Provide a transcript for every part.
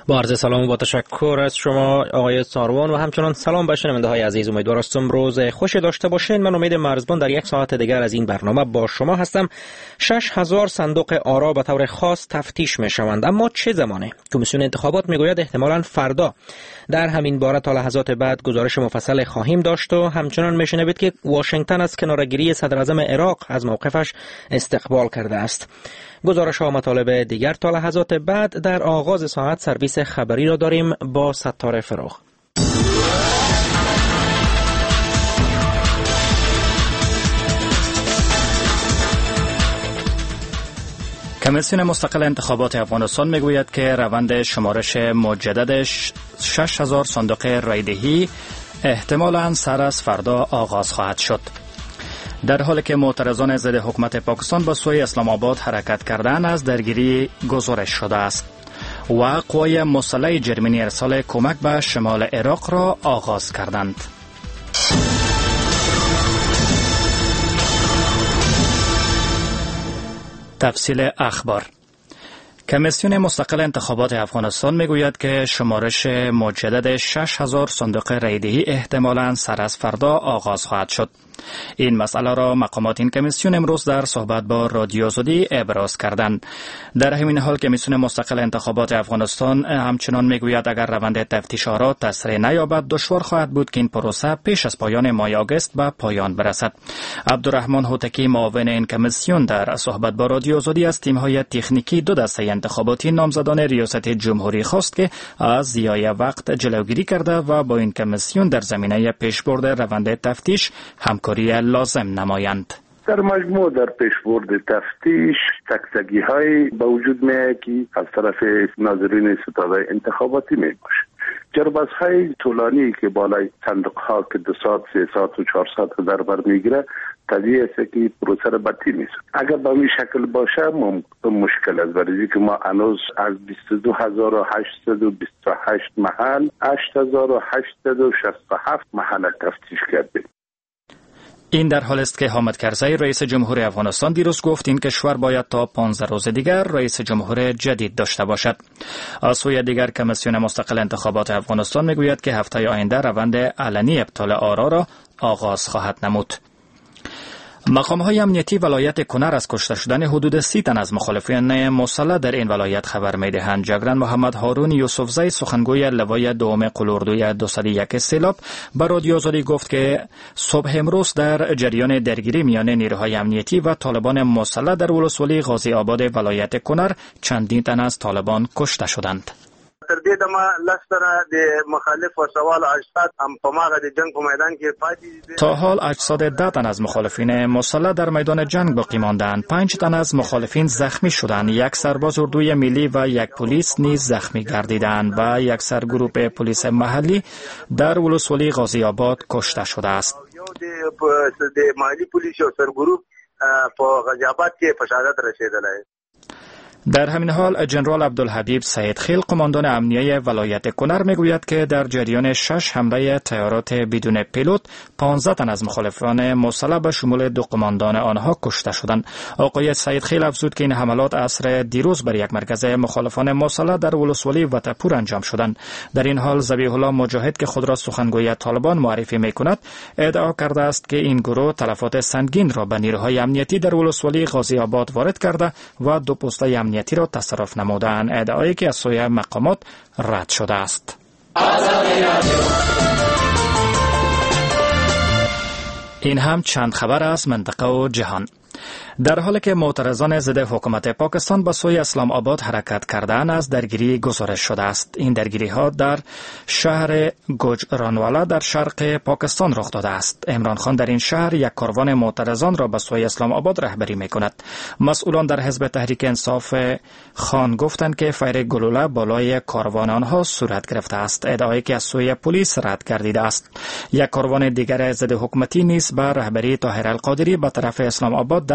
با عرض سلام و با تشکر از شما آقای ساروان و همچنان سلام به شنونده های عزیز. امیدوارم روز خوشی داشته باشین. من امید مرزبان در یک ساعت دیگر از این برنامه با شما هستم. 6000 صندوق آرا به طور خاص تفتیش می شوند، اما چه زمانه؟ کمیسیون انتخابات میگوید احتمالاً فردا. در همین باره تا لحظات بعد گزارش مفصل خواهیم داشت و همچنان میشنوید که واشنگتن از کناره‌گیری صدر اعظم عراق از موقفش استقبال کرده است. گزارش ها و مطالب دیگر تا لحظات بعد. در آغاز ساعت سرویس خبری را داریم با ستاره فروغ. کمیسیون مستقل انتخابات افغانستان میگوید که روند شمارش مجدد 6000 صندوق رایدهی احتمالاً سر از فردا آغاز خواهد شد. در حالی که معترضان ضد حکومت پاکستان به سوی اسلام آباد حرکت کردن از درگیری گزارش شده است و قوای مسلح جرمنی ارسال کمک به شمال عراق را آغاز کردند. تفصیل اخبار. کمیسیون مستقل انتخابات افغانستان میگوید که شمارش مجدد 6000 صندوق رایدهی احتمالاً سر از فردا آغاز خواهد شد. این مسئله را مقامات این کمیسیون امروز در صحبت با رادیو آزادی ابراز کردند. در همین حال کمیسیون مستقل انتخابات افغانستان همچنان میگوید اگر روند تفتیش آرا تسریع نیابد دشوار خواهد بود که این پروسه پیش از پایان ماه آگوست به پایان برسد. عبدالرحمن هوتکی معاون این کمیسیون در صحبت با رادیو آزادی از تیم‌های تکنیکی دو دسته انتخاباتی نامزدان ریاست جمهوری خواست که از ضیاع وقت جلوگیری کرده و با این کمیسیون در زمینه پیشبرد روند تفتیش همکاری لازم نمایند. در مجموع در پیشبرد تفتیش تک‌تکی‌های به وجود می‌آید که از طرف ناظرین ستاد انتخاباتی میباشد. جربه‌های طولانی که بالای صندوق‌ها که 2 ساعت 3 ساعت و 4 ساعت در بر میگیره طبیعی است که پروسه را بدتر نیست. اگر به این شکل باشه مشکل است، برای که ما هنوز از 22828 محل 8867 محل تفتیش کردیم. این در حال است که حامد کرزی رئیس جمهور افغانستان دیروز گفت این کشور باید تا 15 روز دیگر رئیس جمهور جدید داشته باشد. از سوی دیگر کمیسیون مستقل انتخابات افغانستان میگوید که هفته آینده روند علنی ابطال آرا را آغاز خواهد نمود. مقام‌های امنیتی ولایت کنر از کشته شدن حدود 30 تن از مخالفین مسلح در این ولایت خبر می‌دهند. جگرن محمد هارون یوسفزی سخنگوی لوای دوم قلوردوی 201 سیلاب به رادیو آزادی گفت که صبح امروز در جریان درگیری میان نیروهای امنیتی و طالبان مسلح در ولسوالی غازی آباد ولایت کنر چندین تن از طالبان کشته شدند. تر دې دمه لستره د مخالف و سوال اجساد هم په ماغه د جنگ په میدان کې پاتې. تا حال اجساد 10 تن از مخالفین مسلح در میدان جنگ باقی ماندند. 5 تن از مخالفین زخمی شدند. یک سرباز اردوی ملی و یک پلیس نیز زخمی گردیدند و یک سرگروه پلیس محلی در ولسوالی غازی آباد کشته شده است. د محلی پلیس او سرگروه په غازی آباد کې په شهادت رسیدلی. در همین حال جنرال عبدالحبیب سید خیل قماندان امنیه ولایت کنر میگوید که در جریان 6 حمله طیارات بدون پیلوت 15 تن از مخالفان مسلح به شمول 2 قماندان آنها کشته شدند. آقای سید خیل افزود که این حملات عصر دیروز بر یک مرکز مخالفان مسلح در ولسوالی وطپور انجام شدند. در این حال ذبیح الله مجاهد که خود را سخنگوی طالبان معرفی میکند ادعا کرده است که این گروه تلفات سنگین را به نیروهای امنیتی در ولسوالی غازی آباد وارد کرده و 2 پسته امنیتی را تصرف نمودند، ادعایی که از سوی مقامات رد شده است. این هم چند خبر از منطقه و جهان. در حالی که معترضان ضد حکومت پاکستان به سوی اسلام آباد حرکت کردند از درگیری گزارش شده است. این درگیری ها در شهر گوجرانوالا در شرق پاکستان رخ داده است. عمران خان در این شهر یک کاروان معترضان را به سوی اسلام آباد رهبری می‌کند. مسئولان در حزب تحریک انصاف خان گفتند که فیر گلوله بالای کاروان آنها صورت گرفته است، ادعایی که از سوی پلیس رد گردیده است. یک کاروان دیگر ضد حکومتی نیز به رهبری طاهر القادری به طرف اسلام آباد در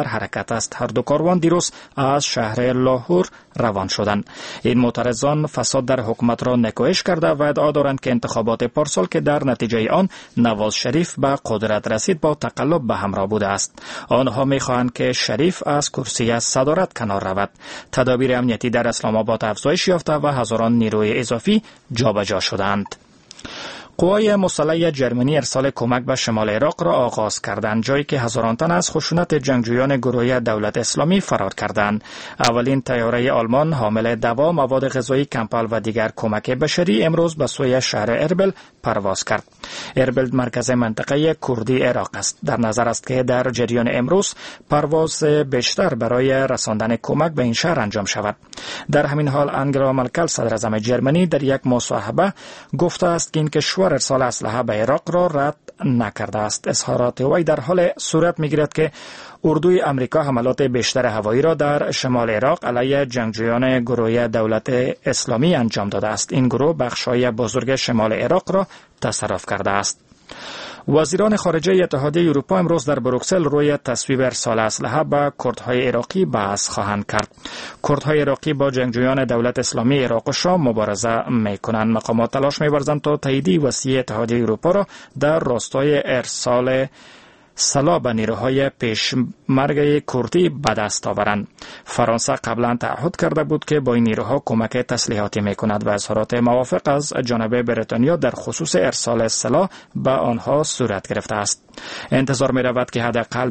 در حرکت است. هر دو کاروان دیروز از شهر لاهور روان شدند. این معترضان فساد در حکومت را نکوهش کرده و ادعا دارند که انتخابات پارسال که در نتیجه آن نواز شریف به قدرت رسید با تقلب به همراه بوده است. آنها می‌خواهند که شریف از کرسی صدارت کنار رود. تدابیر امنیتی در اسلام آباد افزایش یافته و هزاران نیروی اضافی جابجا شدند. قوای مسلح جرمنی ارسال کمک به شمال عراق را آغاز کردند، جایی که هزاران تن از خشونت جنگجویان گروه دولت اسلامی فرار کردند. اولین طیاره آلمان حامل دوا، مواد غذایی، کمپل و دیگر کمک بشری امروز به سوی شهر اربیل پرواز کرد. اربیل مرکز منطقه کردی عراق است. در نظر است که در جریان امروز پرواز بیشتر برای رساندن کمک به این شهر انجام شود. در همین حال انگلا مرکل صدراعظم جرمنی در یک مصاحبه گفته است که این کشور ارسال اسلحه به عراق را رد نکرده است. اظهارات وی در حال صورت می‌گیرد که اردوی امریکا حملات بیشتر هوایی را در شمال عراق علیه جنگجویان گروه دولت اسلامی انجام داده است. این گروه بخش‌های بزرگ شمال عراق را تصرف کرده است. وزیران خارجه اتحادیه اروپا امروز در بروکسل روی تصویب ارسال اسلحه به کردهای عراقی بحث خواهند کرد. کردهای عراقی با جنگجویان دولت اسلامی عراق و شام مبارزه می‌کنند. مقامات تلاش می‌ورزند تا تایید وسیع اتحادیه اروپا را در راستای ارسال سلاح به نیروهای پیشمرگ کردی به دست آورند. فرانسه قبلا تعهد کرده بود که با این نیروها کمک تسلیحاتی می‌کند و اظهارات موافق از جانب بریتانیا در خصوص ارسال سلاح به آنها صورت گرفته است. انتظار می‌رود که حداقل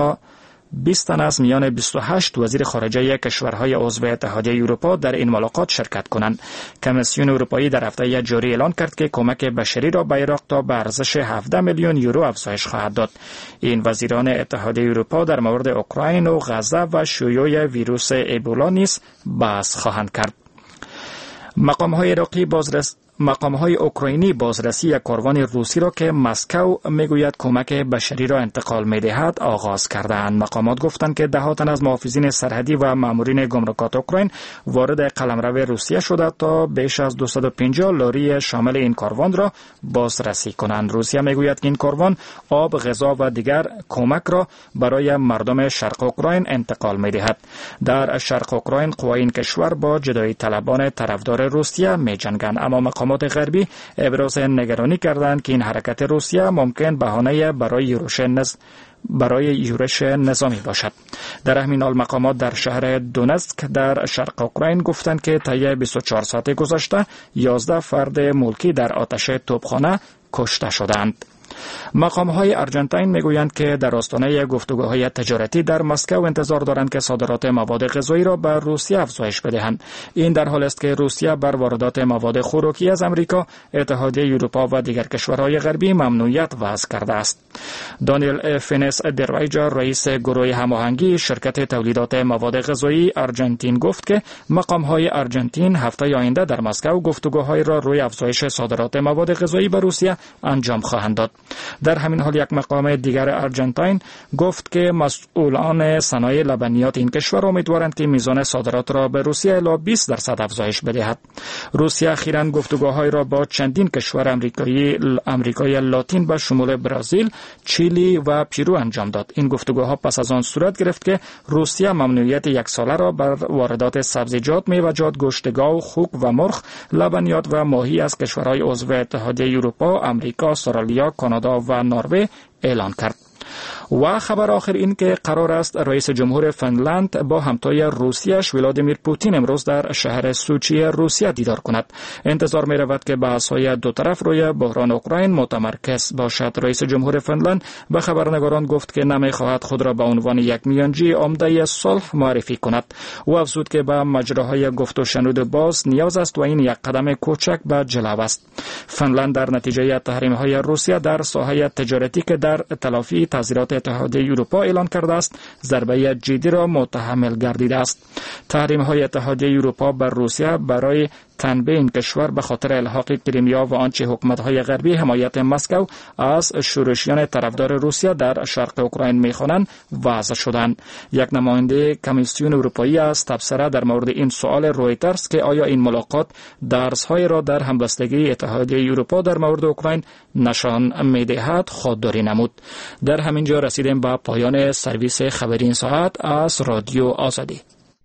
20 تن از میان 28 وزیر خارجه کشورهای عضو اتحادیه اروپا در این ملاقات شرکت کنند. کمیسیون اروپایی در هفته جاری اعلان کرد که کمک بشری را به عراق تا به ارزش 17 میلیون یورو افزایش خواهد داد. این وزیران اتحادیه اروپا در مورد اوکراین و غزه و شیوع ویروس ابولا نیز بحث خواهند کرد. مقام‌های اوکراینی بازرسی یک کاروان روسی را که مسکو میگوید کمک بشری را انتقال می‌دهد آغاز کردند. مقامات گفتند که ده تن از محافظین سرحدی و مامورین گمرکات اوکراین وارد قلمرو روسیه شده تا بیش از 250 لاری شامل این کاروان را بازرسی کنند. روسیه میگوید که این کاروان آب، غذا و دیگر کمک را برای مردم شرق اوکراین انتقال می‌دهد. در شرق اوکراین قوای این کشور با جدایی طلبان طرفدار روسیه می‌جنگند، اما مقامات غربی ابراز نگرانی کردند که این حرکت روسیه ممکن بهانه برای یورش نظامی باشد. در همین حال مقامات در شهر دونتسک در شرق اوکراین گفتند که طی 24 ساعت گذشته 11 فرد ملکی در آتش توپخانه کشته شدند. مقام‌های آرژانتین میگویند که در آستانه گفتگوهای تجارتی در مسکو انتظار دارند که صادرات مواد غذایی را به روسیه افزایش بدهند. این در حالی است که روسیه بر واردات مواد خوراکی از امریکا، اتحادیه اروپا و دیگر کشورهای غربی ممنوعیت وضع کرده است. دانیل فینس درویجا، رئیس گروه هماهنگی شرکت تولیدات مواد غذایی آرژانتین، گفت که مقام‌های آرژانتین هفته آینده در مسکو گفتگوهای را روی افزایش صادرات مواد غذایی به روسیه انجام خواهند داد. در همین حال یک مقام دیگر آرژانتین گفت که مسئولان صنایع لبنیات این کشور امیدوارند که میزان صادرات را به روسیه الی 20% افزایش بدهد. روسیه اخیراً گفتگوهای را با چندین کشور آمریکای لاتین به شمول برزیل، چیلی و پیرو انجام داد. این گفتگوها پس از آن صورت گرفت که روسیه ممنوعیت یک ساله را بر واردات سبزیجات، میوه‌جات، گوشت گاو، خوک و مرغ، لبنیات و ماهی از کشورهای عضو اتحادیه اروپا، آمریکا، استرالیا، کانادا و نروژ اعلان کرد. و خبر آخر این که قرار است رئیس جمهور فنلند با همتای روسیش ولادیمیر پوتین امروز در شهر سوچی روسیه دیدار کند. انتظار می رود که بحث‌های دو طرف روی بحران اوکراین متمرکز باشد. رئیس جمهور فنلند به خبرنگاران گفت که نمی خواهد خود را به عنوان یک میانجی عمده صلح معرفی کند. او افزود که به مجراهای گفت و شنود باز نیاز است و این یک قدم کوچک به جلو است. فنلند در نتیجه تحریم‌های روسیه در ساحه تجارتی که در تلافی تحذیرات اتحادیه اروپا اعلان کرده است، ضربه جدی را متحمل گردیده است. تحریم‌های اتحادیه اروپا بر روسیه برای تنبیه این کشور به خاطر الحاق کریمیا و آنچه حکومت‌های غربی حمایت مسکو از شورشیان طرفدار روسیه در شرق اوکراین می‌خوانند وضع شدند. یک نماینده کمیسیون اروپایی از تبصره در مورد این سوال رویترز که آیا این ملاقات درس‌های را در همبستگی اتحادیه اروپا در مورد اوکراین نشان می‌دهد خودداری نمود. در همین جا رسیدیم به پایان سرویس خبری این ساعت از رادیو آزادی.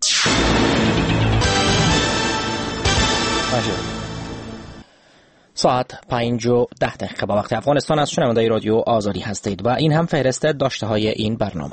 ساعت 5:10 به وقت افغانستان از شنوندگان رادیو آزادی هستید و این هم فهرست داشته های این برنامه.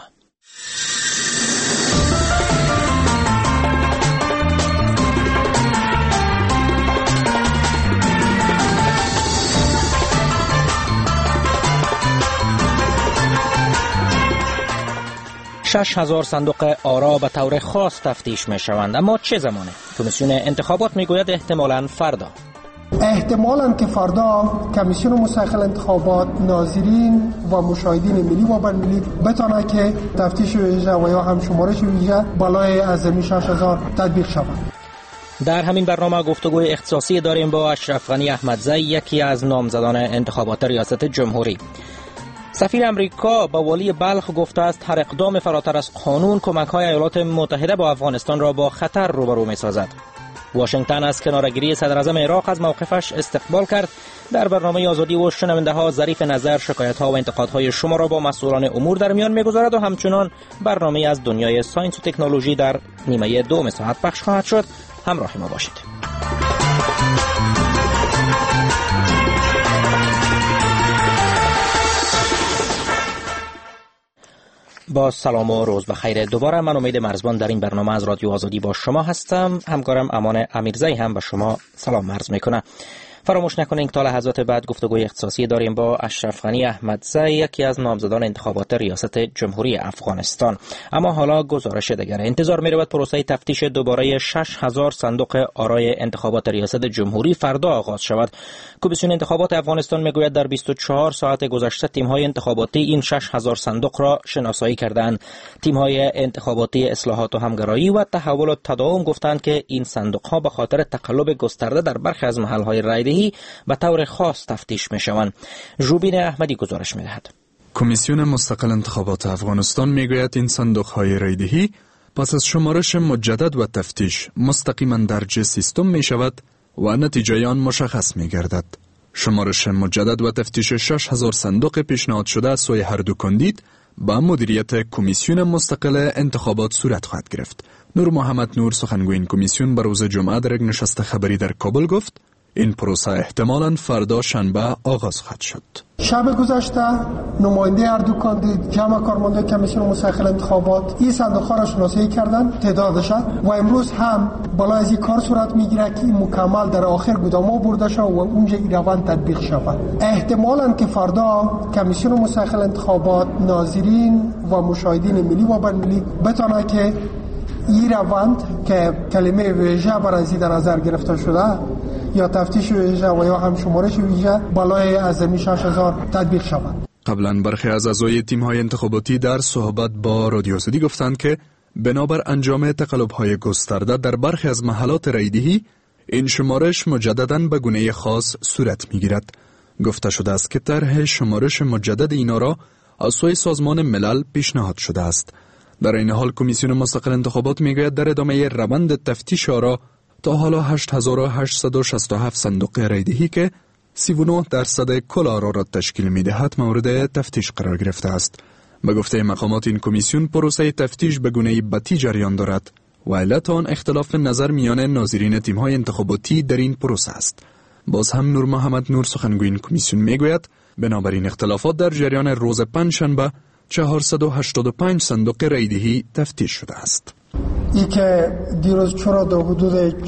$6,000 صندوق آرا به طور خاص تفتیش می شوند، اما چه زمانه؟ کمیسیون انتخابات می گوید احتمالاً فردا. احتمالاً که فردا کمیسیون مستقل انتخابات ناظرین و مشاهدین ملی و بین‌المللی بتونه که تفتیش ویژه و یا هم شمارش ویژه بالای اعظمی 6,000 تطبیق شود. در همین برنامه گفتگوی اختصاصی داریم با اشرف غنی احمدزی، یکی از نامزدان انتخابات ریاست جمهوری. سفیر امریکا با والی بلخ گفته است هر اقدام فراتر از قانون کمک‌های ایالات متحده با افغانستان را با خطر روبرو می‌سازد. واشنگتن از کناره‌گیری صدراعظم عراق از موقفش استقبال کرد. در برنامه آزادی و شنونده‌ها ظریف نظر شکایت‌ها و انتقادهای شما را با مسئولان امور در میان می‌گذارد و همچنان برنامه از دنیای ساینس و تکنولوژی در نیمه دوم ساعت پخش خواهد شد. همراه ما باشید. با سلام و روز بخیر. دوباره من امید مرزبان در این برنامه از رادیو آزادی با شما هستم. همکارم امان امیرزی هم به شما سلام عرض میکنه. فراموش نکنید تا لحظات بعد گفتگوی اختصاصی داریم با اشرف غنی احمدزی، یکی از نامزدان انتخابات ریاست جمهوری افغانستان. اما حالا گزارش دیگر. انتظار می‌رود پروسه تفتیش دوباره 6,000 صندوق آرای انتخابات ریاست جمهوری فردا آغاز شود. کمیسیون انتخابات افغانستان میگوید در 24 ساعت گذشته تیم‌های انتخاباتی این 6,000 صندوق را شناسایی کردند. تیم‌های انتخاباتی اصلاحات و همگرایی و تحول و تداوم گفتند که این صندوق‌ها به خاطر تقلب گسترده در برخی از محل‌های رای به طور خاص تفتیش می شوند. روبین احمدی گزارش می دهد. کمیسیون مستقل انتخابات افغانستان می گوید این صندوق های رایدهی پس از شمارش مجدد و تفتیش مستقیما درج سیستم می شود و نتیجه آن مشخص می گردد. شمارش مجدد و تفتیش 6,000 صندوق پیشنهاد شده از سوی هر دو کاندید با مدیریت کمیسیون مستقل انتخابات صورت خواهد گرفت. نور محمد نور سخنگوی این کمیسیون به روز جمعه در یک نشست خبری در کابل گفت این پروسه احتمالاً فردا شنبه آغاز خواهد شد. شب گذشته نماینده هر دو کاندید جمع کارمندان کمیسیون مستقل انتخابات این صندوق‌ها را شناسایی کردند تعدادش و امروز هم بالای از این کار صورت میگیره که این مکمل در آخر گوداما برده شود و اونجا این روند تطبیق شود. احتمالاً که فردا کمیسیون مستقل انتخابات ناظرین و مشاهدین ملی و بین‌المللی بتونه که این روند که کلمه ویژه برای در نظر گرفته شده یا تفتیش ویژه و یا هم شمارش ویژه بالای اعظمی 6,000 تطبیق شود. قبلا برخی از اعضای تیم‌های انتخاباتی در صحبت با رادیو آزادی گفتند که بنابر انجام تقلب‌های گسترده در برخی از محلات رایدهی این شمارش مجدداً به گونه خاص صورت می‌گیرد. گفته شده است که طرح شمارش مجدد اینا را از سوی سازمان ملل پیشنهاد شده است. در این حال کمیسیون مستقل انتخابات میگوید در ادامه روند تفتیش آرا تا حالا 8,867 صندوق رایدهی که 39% کل آرا را تشکیل میدهد مورد تفتیش قرار گرفته است. به گفته مقامات این کمیسیون پروسه تفتیش به گونه بتی جریان دارد و علت آن اختلاف نظر میان ناظرین تیم‌های انتخاباتی در این پروسه است. باز هم نور محمد نور سخنگوی این کمیسیون میگوید بنابراین اختلافات در جریان روز پنجشنبه 485 صندوق رایدهی تفتیش شده است. ای که دیروز چرا در حدود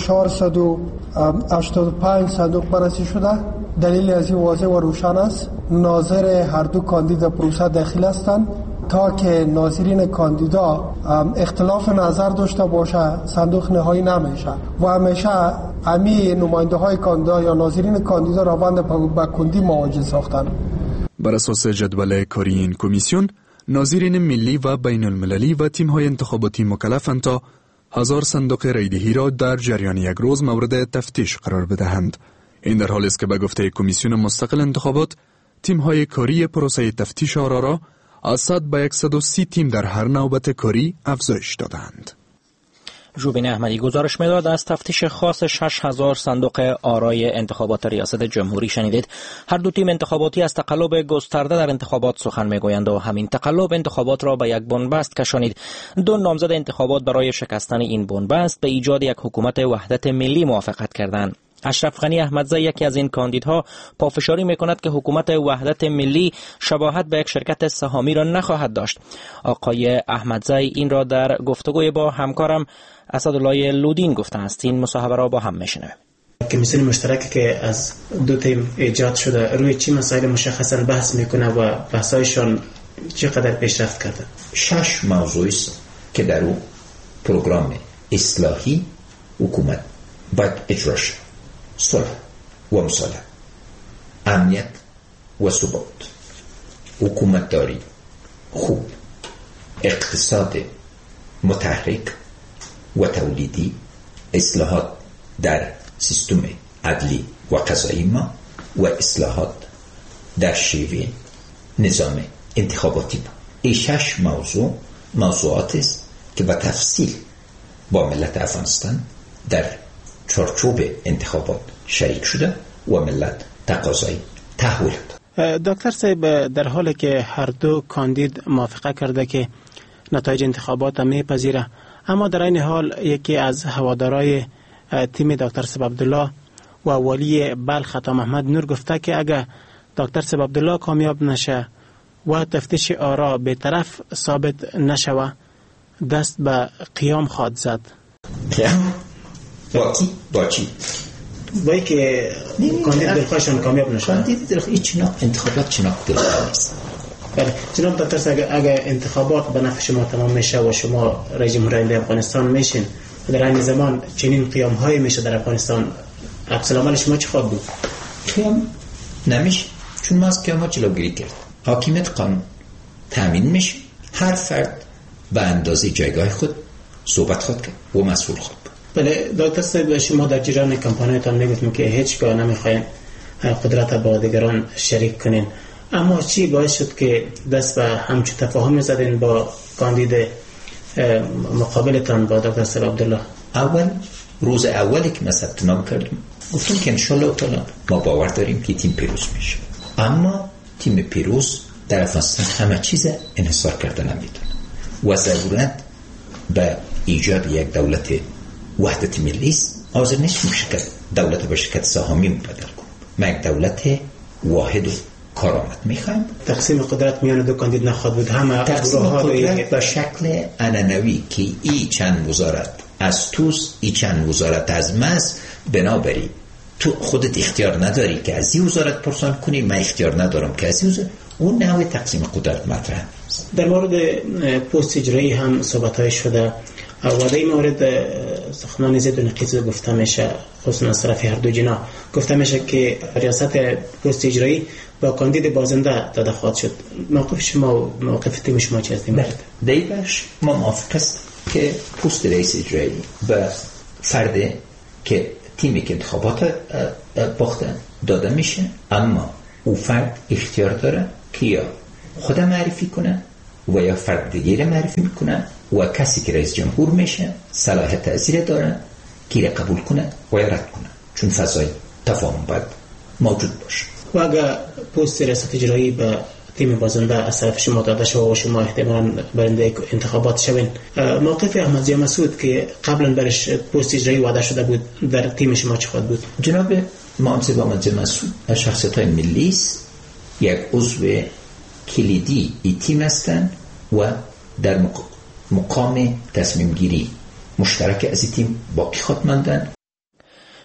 485 صندوق بررسی شده دلیل از این واضح و روشن است. ناظر هر دو کاندید پروسه داخل هستند تا که ناظرین کاندیدا اختلاف نظر داشته باشه صندوق نهایی نمیشه و همیشه امی نماینده های کاندیدا یا ناظرین کاندیدا روند به کندی مواجه ساختند. بر اساس جدول کاری این کمیسیون ناظرین ملی و بین المللی و تیم‌های انتخاباتی مکلفند تا 1000 صندوق رایدهی را در جریان یک روز مورد تفتیش قرار بدهند. این در حالی است که به گفته کمیسیون مستقل انتخابات، تیم‌های کاری پروسه تفتیش آرا را از 100 به 130 تیم در هر نوبت کاری افزایش دادند. ژوبین احمدی گزارش می‌داد. از تفتیش خاص 6000 صندوق آرای انتخابات ریاست جمهوری شنیدید. هر دو تیم انتخاباتی از تقلب گسترده در انتخابات سخن می‌گویند و همین تقلب انتخابات را به یک بنبست کشانید. دو نامزد انتخابات برای شکستن این بنبست به ایجاد یک حکومت وحدت ملی موافقت کردند. اشرف غنی احمدزی یکی از این کاندیدها پافشاری می‌کند که حکومت وحدت ملی شباهت به یک شرکت سهامی را نخواهد داشت. آقای احمدزی این را در گفتگوی با همکارم اسدالله لودین گفته است. این مصاحبه را با هم میشنویم. کمیسیون مشترکی که از دو تیم ایجاد شده روی چی مسائل مشخصا بحث میکنه و بحثایشان چقدر پیشرفت کرده؟ 6 موضوعی است که در اون پروگرام اصلاحی حکومت باید اجرا شد: صلح و مصالحه، امنیت و ثبات، حکومت داری خوب، اقتصاد متحرک و تولیدی، اصلاحات در سیستم عدلی و قضایی ما و اصلاحات در شیوه نظام انتخاباتی ما. این 6 موضوعات است که به تفصیل با ملت افغانستان در چارچوب انتخابات شریک شده و ملت تقاضای تحویل داد. دکتر صاحب، در حالی که هر دو کاندید موافقه کرده که نتایج انتخابات میپذیره، اما در این حال یکی از هوادارای تیم دکتر صاحب عبدالله و والی بلخ عطا محمد نور گفته که اگر دکتر صاحب عبدالله کامیاب نشه و تفتیش آرا به طرف ثابت نشوه، دست به قیام خواهد زد. قیام؟ با چی؟ با که کاندید دلخواهشان کامیاب نشه. کاندید دلخواه انتخابات چناق دلخواه است. بله جناب دکتر صاحب، اگر انتخابات به نفع شما تمام میشه و شما رئیس جمهور آینده افغانستان میشین، در این زمان چنین قیام های میشه در افغانستان، عکس العمل شما چی خواهد بود؟ قیام نمیشه، چون ما از قیامات جلوگیری کرد. حاکمیت قانون تامین میشه، هر فرد به اندازه جایگاه خود صحبت خود کرد و مسئول خود بود. بله دکتر صاحب، شما در جریان کمپانیتان میگفتیم که هیچگاه نمیخواین قدرت با دیگران شریک کنین، اما چی باعث شد که دست به همچون تفاهم زدین با کاندید مقابلتان با دکتر صاحب عبدالله؟ روز اولی که ما ثبت نام کردیم گفتیم که انشالله تعالی ما باور داریم که تیم پیروز میشه، اما تیم پیروز در افغانستان همه چیز انحصار کرده نمیتونه و ضرورت به ایجاد یک دولت وحدت ملی است. حاضر نیست که دولت به شرکت سهامی مبدل کنیم. ما یک دولت واحد و کارآمد میخوایم. تقسیم قدرت میان دو کاندید نخواهد بود، همه تقسیم قدرت به شکل عنعنوی که ای چند وزارت از توس، ای چند وزارت از مس، بنابراین تو خودت اختیار نداری که از این وزارت پرسان کنی، من اختیار ندارم که از این وزارت. اون نوع تقسیم قدرت مطرح است. در مورد پست اجرایی هم صحبت‌های شده و در این مورد سخنان زید و نقیض گفته میشه، خصوصا از طرف هر دو جناح گفته میشه که ریاست پست اجرایی با کاندید بازنده داده خواهد شد. موقف شما و موقف تیم شما چی است این مورد؟ دیبش ما موافق است که پست رئیس اجرایی به فرد که تیمی که انتخابات باخته داده میشه، اما او فرد اختیار داره که یا خود معرفی کنه و یا فرد دیگه معرفی میکنه و کسی که رئیس جمهور میشه صلاحیت تأثیر داره که قبول کنه و یا رد کنه، چون فضای تفاهم باید موجود باشه. و اگر پست ریاست اجرایی به تیم بازنده از طرف شما داده شد و شما احتمالاً برنده انتخابات شوین، موقف احمدزی مسعود که قبلا برش پست اجرایی وعده شده بود در تیم شما چه خواهد بود؟ جناب محمد احمدزی مسعود از شخصیت‌های ملی است، یک عضو کلیدی این تیم هستند و در مقام تصمیم گیری مشترک از این تیم باقی خواهد ماندن.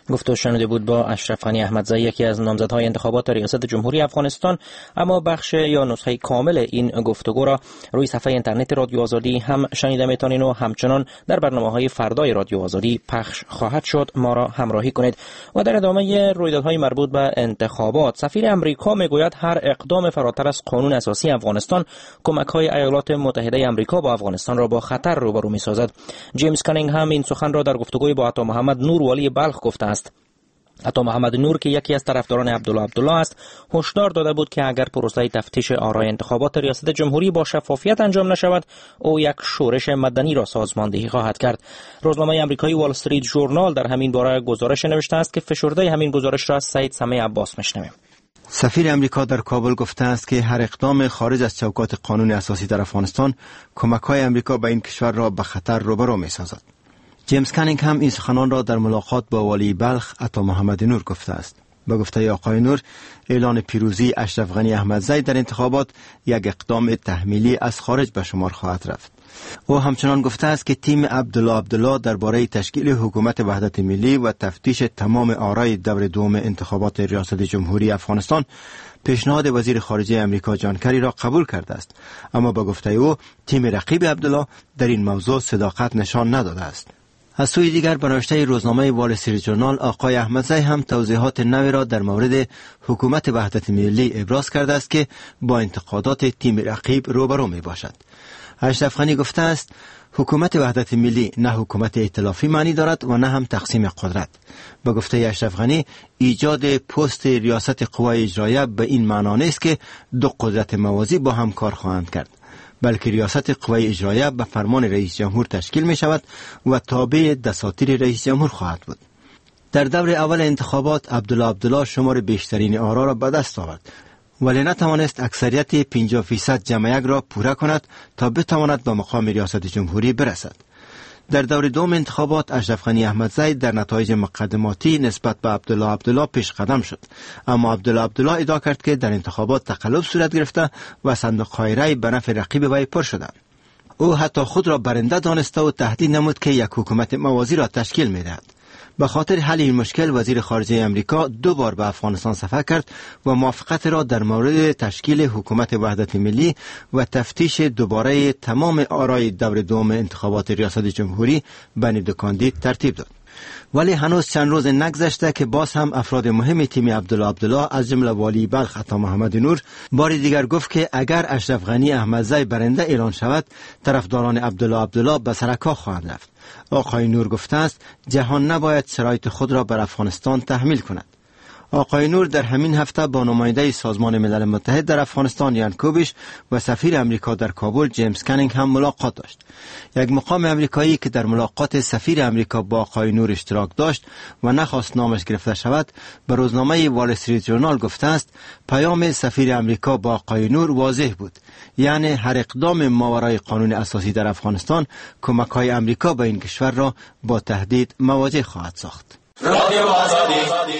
گفته شنوده بود با اشرف غنی احمدزئی، یکی از نامزدهای انتخابات ریاست جمهوری افغانستان. اما بخش یا نسخه کامل این گفتگو را روی صفحه اینترنت رادیو آزادی هم شنیده میتونین و همچنان در برنامه‌های فردای رادیو آزادی پخش خواهد شد. ما را همراهی کنید. و در ادامه رویدادهای مربوط به انتخابات، سفیر امریکا میگوید هر اقدام فراتر از قانون اساسی افغانستان کمک‌های ایالات متحده امریکا با افغانستان را با خطر روبرو می‌سازد. جیمز کانینگ هم این سخن را در گفتگوی با عطا محمد نور والی بلخ گفته است. عطا محمد نور که یکی از طرفداران عبدالله است، هشدار داده بود که اگر پروسه تفتیش آرای انتخابات ریاست جمهوری با شفافیت انجام نشود، او یک شورش مدنی را سازماندهی خواهد کرد. روزنامه آمریکایی وال استریت ژورنال در همین باره گزارش نوشته است که فشرده همین گزارش را از سید سمیع عباس میشنویم. سفیر امریکا در کابل گفته است که هر اقدام خارج از چوکات قانون اساسی در افغانستان کمک‌های امریکا به این کشور را به خطر روبرو می‌سازد. جیمز کانینگ هم این سخنان را در ملاقات با والی بلخ عطا محمد نور گفته است. به گفته آقای نور، اعلان پیروزی اشرف غنی احمدزئی در انتخابات یک اقدام تحمیلی از خارج به شمار خواهد رفت. او همچنان گفته است که تیم عبدالله درباره تشکیل حکومت وحدت ملی و تفتیش تمام آرای دور دوم انتخابات ریاست جمهوری افغانستان پیشنهاد وزیر خارجه امریکا جان کری را قبول کرده است، اما به گفته او تیم رقیب عبدالله در این موضوع صداقت نشان نداده است. از سوی دیگر به نوشته روزنامه وال استریت ژورنال، آقای احمدزئی هم توضیحات نوی را در مورد حکومت وحدت ملی ابراز کرده است که با انتقادات تیم رقیب روبرو می باشد. اشرف غنی گفته است حکومت وحدت ملی نه حکومت ائتلافی معنی دارد و نه هم تقسیم قدرت. به گفته اشرف غنی، ایجاد پست ریاست قوای اجرایه به این معنا نیست که دو قدرت موازی با هم کار خواهند کرد، بلکه ریاست قوای اجرایه به فرمان رئیس جمهور تشکیل می شود و تابع دساتیر رئیس جمهور خواهد بود. در دور اول انتخابات عبدالله شمار بیشترین آرا را به دست آورد، ولی نتوانست اکثریت 50% جمع یک را پوره کند تا بتواند به مقام ریاست جمهوری برسد. در دور دوم انتخابات اشرف غنی احمدزئی در نتایج مقدماتی نسبت به عبدالله پیش قدم شد، اما عبدالله ادعا کرد که در انتخابات تقلب صورت گرفته و صندوق‌های رای به نفع رقیب وی پر شدند. او حتی خود را برنده دانسته و تهدید نمود که یک حکومت موازی را تشکیل می‌دهد. به خاطر حل این مشکل وزیر خارجه امریکا 2 بار به افغانستان سفر کرد و موافقت را در مورد تشکیل حکومت وحدت ملی و تفتیش دوباره تمام آرای دور دوم انتخابات ریاست جمهوری بین دو کاندید ترتیب داد. ولی هنوز چند روز نگذشته که باز هم افراد مهم تیم عبدالله از جمله والی بلخ عطا محمد نور بار دیگر گفت که اگر اشرف غنی احمدزئی برنده اعلان شود، طرفداران عبدالله به سرکا خواهند رفت. آقای نور گفته است جهان نباید شرایط خود را بر افغانستان تحمیل کند. آقای نور در همین هفته با نماینده سازمان ملل متحد در افغانستان یان کوبیش و سفیر امریکا در کابل جیمز کانینگ هم ملاقات داشت. یک مقام امریکایی که در ملاقات سفیر امریکا با آقای نور اشتراک داشت و نخواست نامش گرفته شود، به روزنامه وال استریت ژورنال گفته است پیام سفیر امریکا با آقای نور واضح بود، یعنی هر اقدام ماورای قانون اساسی در افغانستان کمک‌های امریکا به این کشور را با تهدید مواجه خواهد ساخت. رادیو آزادی،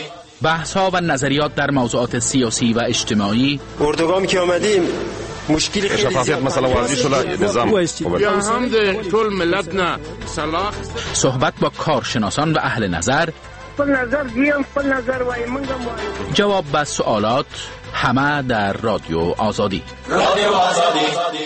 بحث‌ها و نظریات در موضوعات سیاسی و اجتماعی. اردوگامی که آمدیم مشکل خیلی شفافیت مثلا واضح شده نظام یا هم ده طول ملت نه صلاح. صحبت با کارشناسان و اهل نظر. خپل نظر دیم، خپل نظر وای منگم وای. جواب به سوالات همه در رادیو آزادی. رادیو آزادی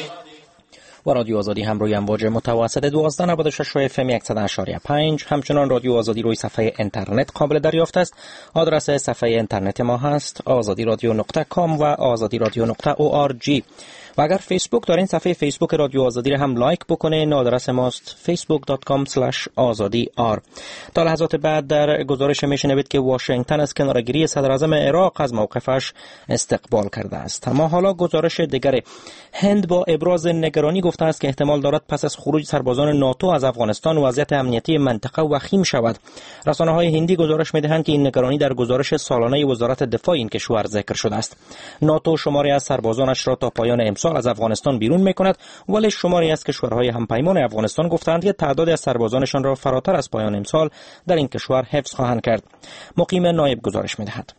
و رادیو آزادی هم روی امواج متوسط 1296 FM 100.5. همچنان رادیو آزادی روی صفحه اینترنت قابل دریافت است. آدرس صفحه اینترنت ما هست azadiradio.com و azadiradio.org. و اگر فیسبوک دارین، صفحه فیسبوک رادیو آزادی را هم لایک بکنین. آدرس ماست facebook.com/azadiyar. تا لحظات بعد در گزارش میشنوید که واشنگتن از کنارگیری صدر اعظم عراق از موقفش استقبال کرده است. اما حالا گزارش دیگر. هند با ابراز نگرانی گفته است که احتمال دارد پس از خروج سربازان ناتو از افغانستان وضعیت امنیتی منطقه وخیم شود. رسانه‌های هندی گزارش می‌دهند که این نگرانی در گزارش سالانه وزارت دفاع این کشور ذکر شده است. ناتو شماری از سربازانش را تا پایان امسال از افغانستان بیرون می‌کند، ولی شماری از کشورهای همپیمان افغانستان گفتند که تعداد از سربازانشان را فراتر از پایان امسال در این کشور حفظ خواهند کرد. مقیم نایب گزارش می‌دهد.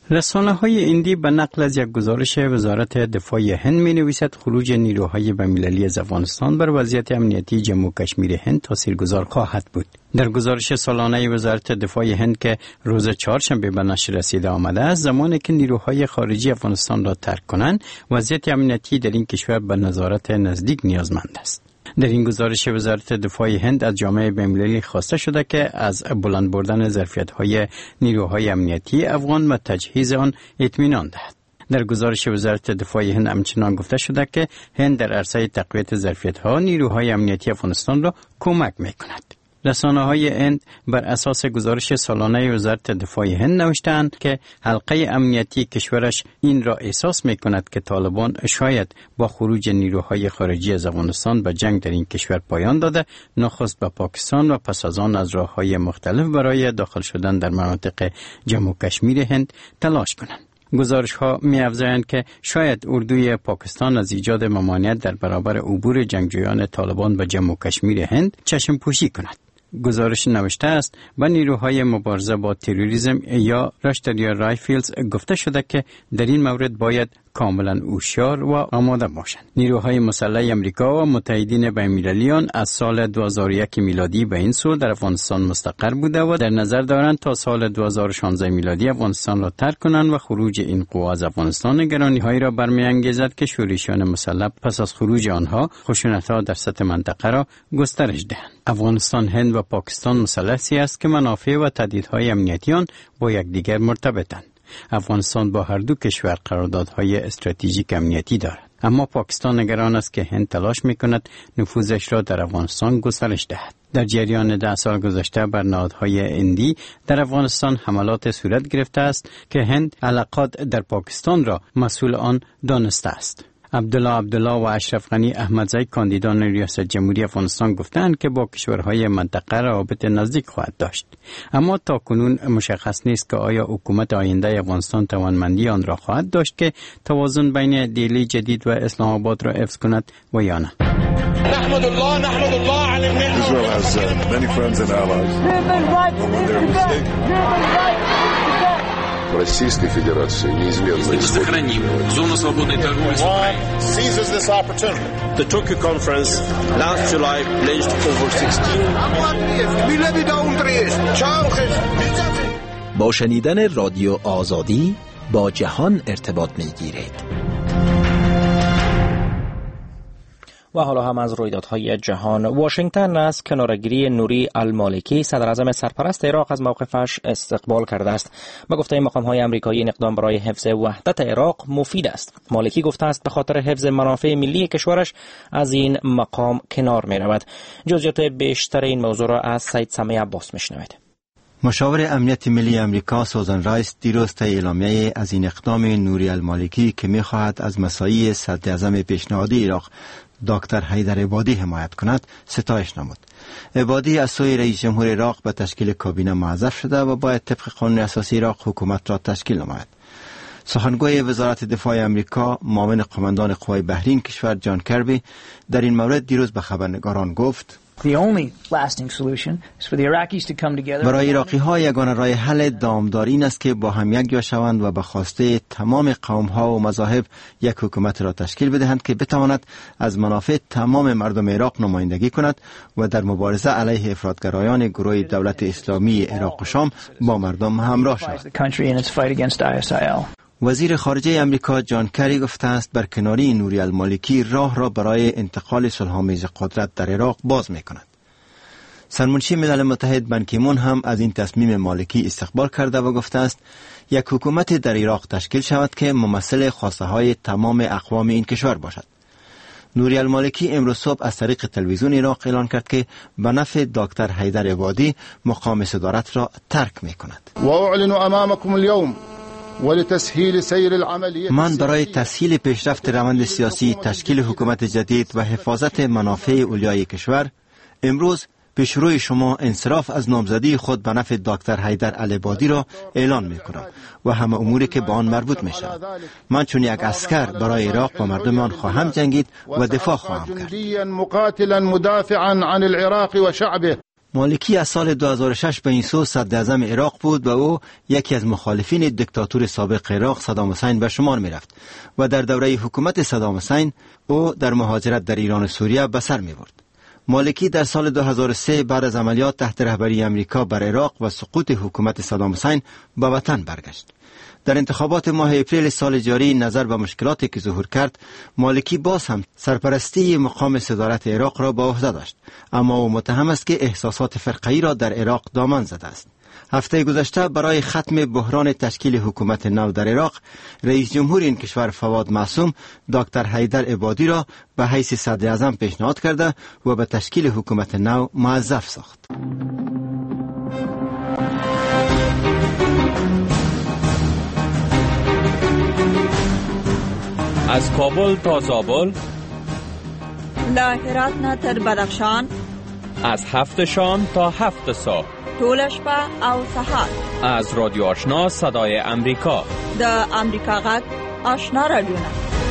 رسانه‌های هندی به نقل از یک گزارش وزارت دفاع هند می‌نویسد خروج نیروهای بین‌المللی از افغانستان بر وضعیت امنیتی جموں و کشمیر هند تاثیرگذار خواهد بود. در گزارش سالانه وزارت دفاع هند که روز چهارشنبه به نشر رسیده آمده است، زمانی که نیروهای خارجی افغانستان را ترک کنند، وضعیت امنیتی در این کشور به نظارت نزدیک نیازمند است. در این گزارش وزارت دفاع هند از جامعه بین‌المللی خواسته شده که از بلند بردن ظرفیت‌های نیروهای امنیتی افغان و تجهیز آن اطمینان دهد. در گزارش وزارت دفاع هند همچنان گفته شده که هند در عرصه تقویت ظرفیت‌ها نیروهای امنیتی افغانستان را کمک می‌کند. رسانه‌های هند بر اساس گزارش سالانه وزارت دفاع هند نوشتند که حلقه امنیتی کشورش این را احساس می‌کند که طالبان شاید با خروج نیروهای خارجی از افغانستان به جنگ در این کشور پایان داده، نخست به پاکستان و پس از آن از راه‌های مختلف برای داخل شدن در مناطق جموں و کشمیر هند تلاش کنند. گزارش‌ها می‌افزایند که شاید اردوی پاکستان از ایجاد ممانعت در برابر عبور جنگجویان طالبان به جموں و کشمیر هند چشم پوشی کند. گزارش نوشته است با نیروهای مبارزه با تروریسم یا رشتریان رایفلز گفته شده که در این مورد باید کاملا هوشیار و آماده باشند. نیروهای مسلح آمریکا و متحدین بین‌المللی از سال 2001 میلادی به این سو در افغانستان مستقر بوده و در نظر دارند تا سال 2016 میلادی افغانستان را ترک کنند و خروج این قوا از افغانستان نگرانی‌هایی را برمی‌انگیزد که شورشیان مسلح پس از خروج آنها خشونت‌ها در سطح منطقه را گسترش دهند. افغانستان، هند و پاکستان مثلثی است که منافع و تهدیدهای امنیتی آن با یکدیگر مرتبطند. افغانستان با هر دو کشور قراردادهای استراتژیک امنیتی دارد، اما پاکستان نگران است که هند تلاش می‌کند نفوذش را در افغانستان گسترش دهد. در جریان 10 سال گذشته بر نهادهای هندی در افغانستان حملات صورت گرفته است که هند علاقات در پاکستان را مسئول آن دانسته است. عبدالله و اشرف غنی احمدزی کاندیدان ریاست جمهوری افغانستان گفتند که با کشورهای منطقه روابط نزدیک خواهد داشت، اما تاکنون مشخص نیست که آیا حکومت آینده افغانستان توانمندی آن را خواهد داشت که توازن بین دهلی جدید و اسلام آباد را حفظ کند و یا نه. نحمد الله على النعمة. Israel has many friends and allies. Российской Федерации неизменно сохраним зону свободной торговли с Украиной. Seizes this opportunity. The Tokyo conference last July pledged over 16 با شنیدن رادیو آزادی با جهان ارتباط می‌گیرید. و حالا هم از رویدادهای جهان. واشنگتن از کنارگیری نوری المالکی صدر اعظم سرپرست عراق از موقفش استقبال کرده است. به گفته مقام‌های آمریکایی این اقدام برای حفظ وحدت عراق مفید است. مالکی گفته است به خاطر حفظ منافع ملی کشورش از این مقام کنار می‌رود. جزئیات بیشتر این موضوع را از سید سمیع عباس می‌شنوید. مشاور امنیت ملی امریکا سوزان رایس دیروز طی اعلامیه از این اقدام نوری المالکی که می‌خواهد از مساعی صدر اعظم پیشنهادی عراق دکتر حیدر عبادی حمایت کند ستایش نمود. عبادی از سوی رئیس جمهور عراق به تشکیل کابینه معزف شده و باید طبق قانون اساسی عراق حکومت را تشکیل نماید. سخنگوی وزارت دفاع امریکا معاون قماندان قوای بحرین کشور جان کربی در این مورد دیروز به خبرنگاران گفت برای عراقی ها یگانه راه حل دامدار این است که با هم یک جا شوند و به خواسته تمام قوم ها و مذاهب یک حکومت را تشکیل بدهند که بتواند از منافع تمام مردم عراق نمایندگی کند و در مبارزه علیه افراطگرایان گروه دولت اسلامی عراق و شام با مردم همراه شود. وزیر خارجه امریکا جان کری گفته است برکناری نوری المالکی راه را برای انتقال صلح‌آمیز قدرت در عراق باز می‌کند. سرمنشی ملل متحد بن کی مون هم از این تصمیم مالکی استقبال کرده و گفته است یک حکومت در عراق تشکیل شود که ممثل خواسته‌های تمام اقوام این کشور باشد. نوری المالکی امروز صبح از طریق تلویزیون عراق اعلان کرد که به نفع دکتر حیدر عبادی مقام صدارت را ترک می‌کند. و اعلن امامکم اليوم من برای تسهیل پیشرفت روند سیاسی، تشکیل حکومت جدید و حفاظت منافع اولیای کشور امروز پیش روی شما انصراف از نامزدی خود به نفع دکتر حیدر العبادی را اعلان می کنم و همه اموری که به آن مربوط می شود. من چون یک عسکر برای عراق و مردم آن خواهم جنگید و دفاع خواهم کرد. مالکی از سال 2006 به این سو صدر اعظم عراق بود و او یکی از مخالفین دیکتاتور سابق عراق صدام حسین به شمار می رفت و در دوره حکومت صدام حسین او در مهاجرت در ایران و سوریه به سر می برد. مالکی در سال 2003 بعد از عملیات تحت رهبری امریکا بر عراق و سقوط حکومت صدام حسین به وطن برگشت. در انتخابات ماه اپریل سال جاری نظر به مشکلاتی که ظهور کرد، مالکی باز هم سرپرستی مقام صدارت عراق را به عهده داشت، اما او متهم است که احساسات فرقه‌ای را در عراق دامن زده است. هفته گذشته برای ختم بحران تشکیل حکومت نو در عراق، رئیس جمهور این کشور فواد معصوم دکتر حیدر عبادی را به حیث صدر اعظم پیشنهاد کرده و به تشکیل حکومت نو موظف ساخت. از کابل تا زابل، له هرات نه تر بدخشان، از 7 شام تا 7 صبح، ټول شپه او سهار، از رادیو آشنا صدای امریکا، د امریکا غږ آشنا رادیوونه.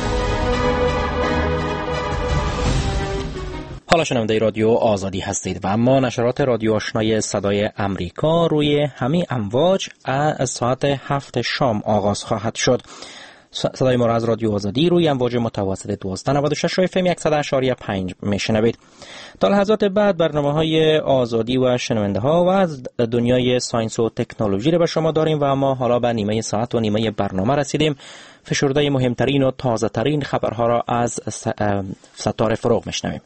حالا شنونده رادیو آزادی هستید و اما نشرات رادیو آشنای صدای امریکا روی همه امواج از ساعت 7 شام آغاز خواهد شد. صدای ما را از رادیو آزادی روی امواج متوسط 1296 و FM 100.5 میشنوید. تا لحظات بعد برنامه‌های آزادی و شنونده ها و از دنیای ساینس و تکنولوژی را به شما داریم و اما حالا به نیمه ساعت و نیمه برنامه رسیدیم. فشرده مهمترین و تازه ترین خبرها را از ستاره فروغ میشنویم.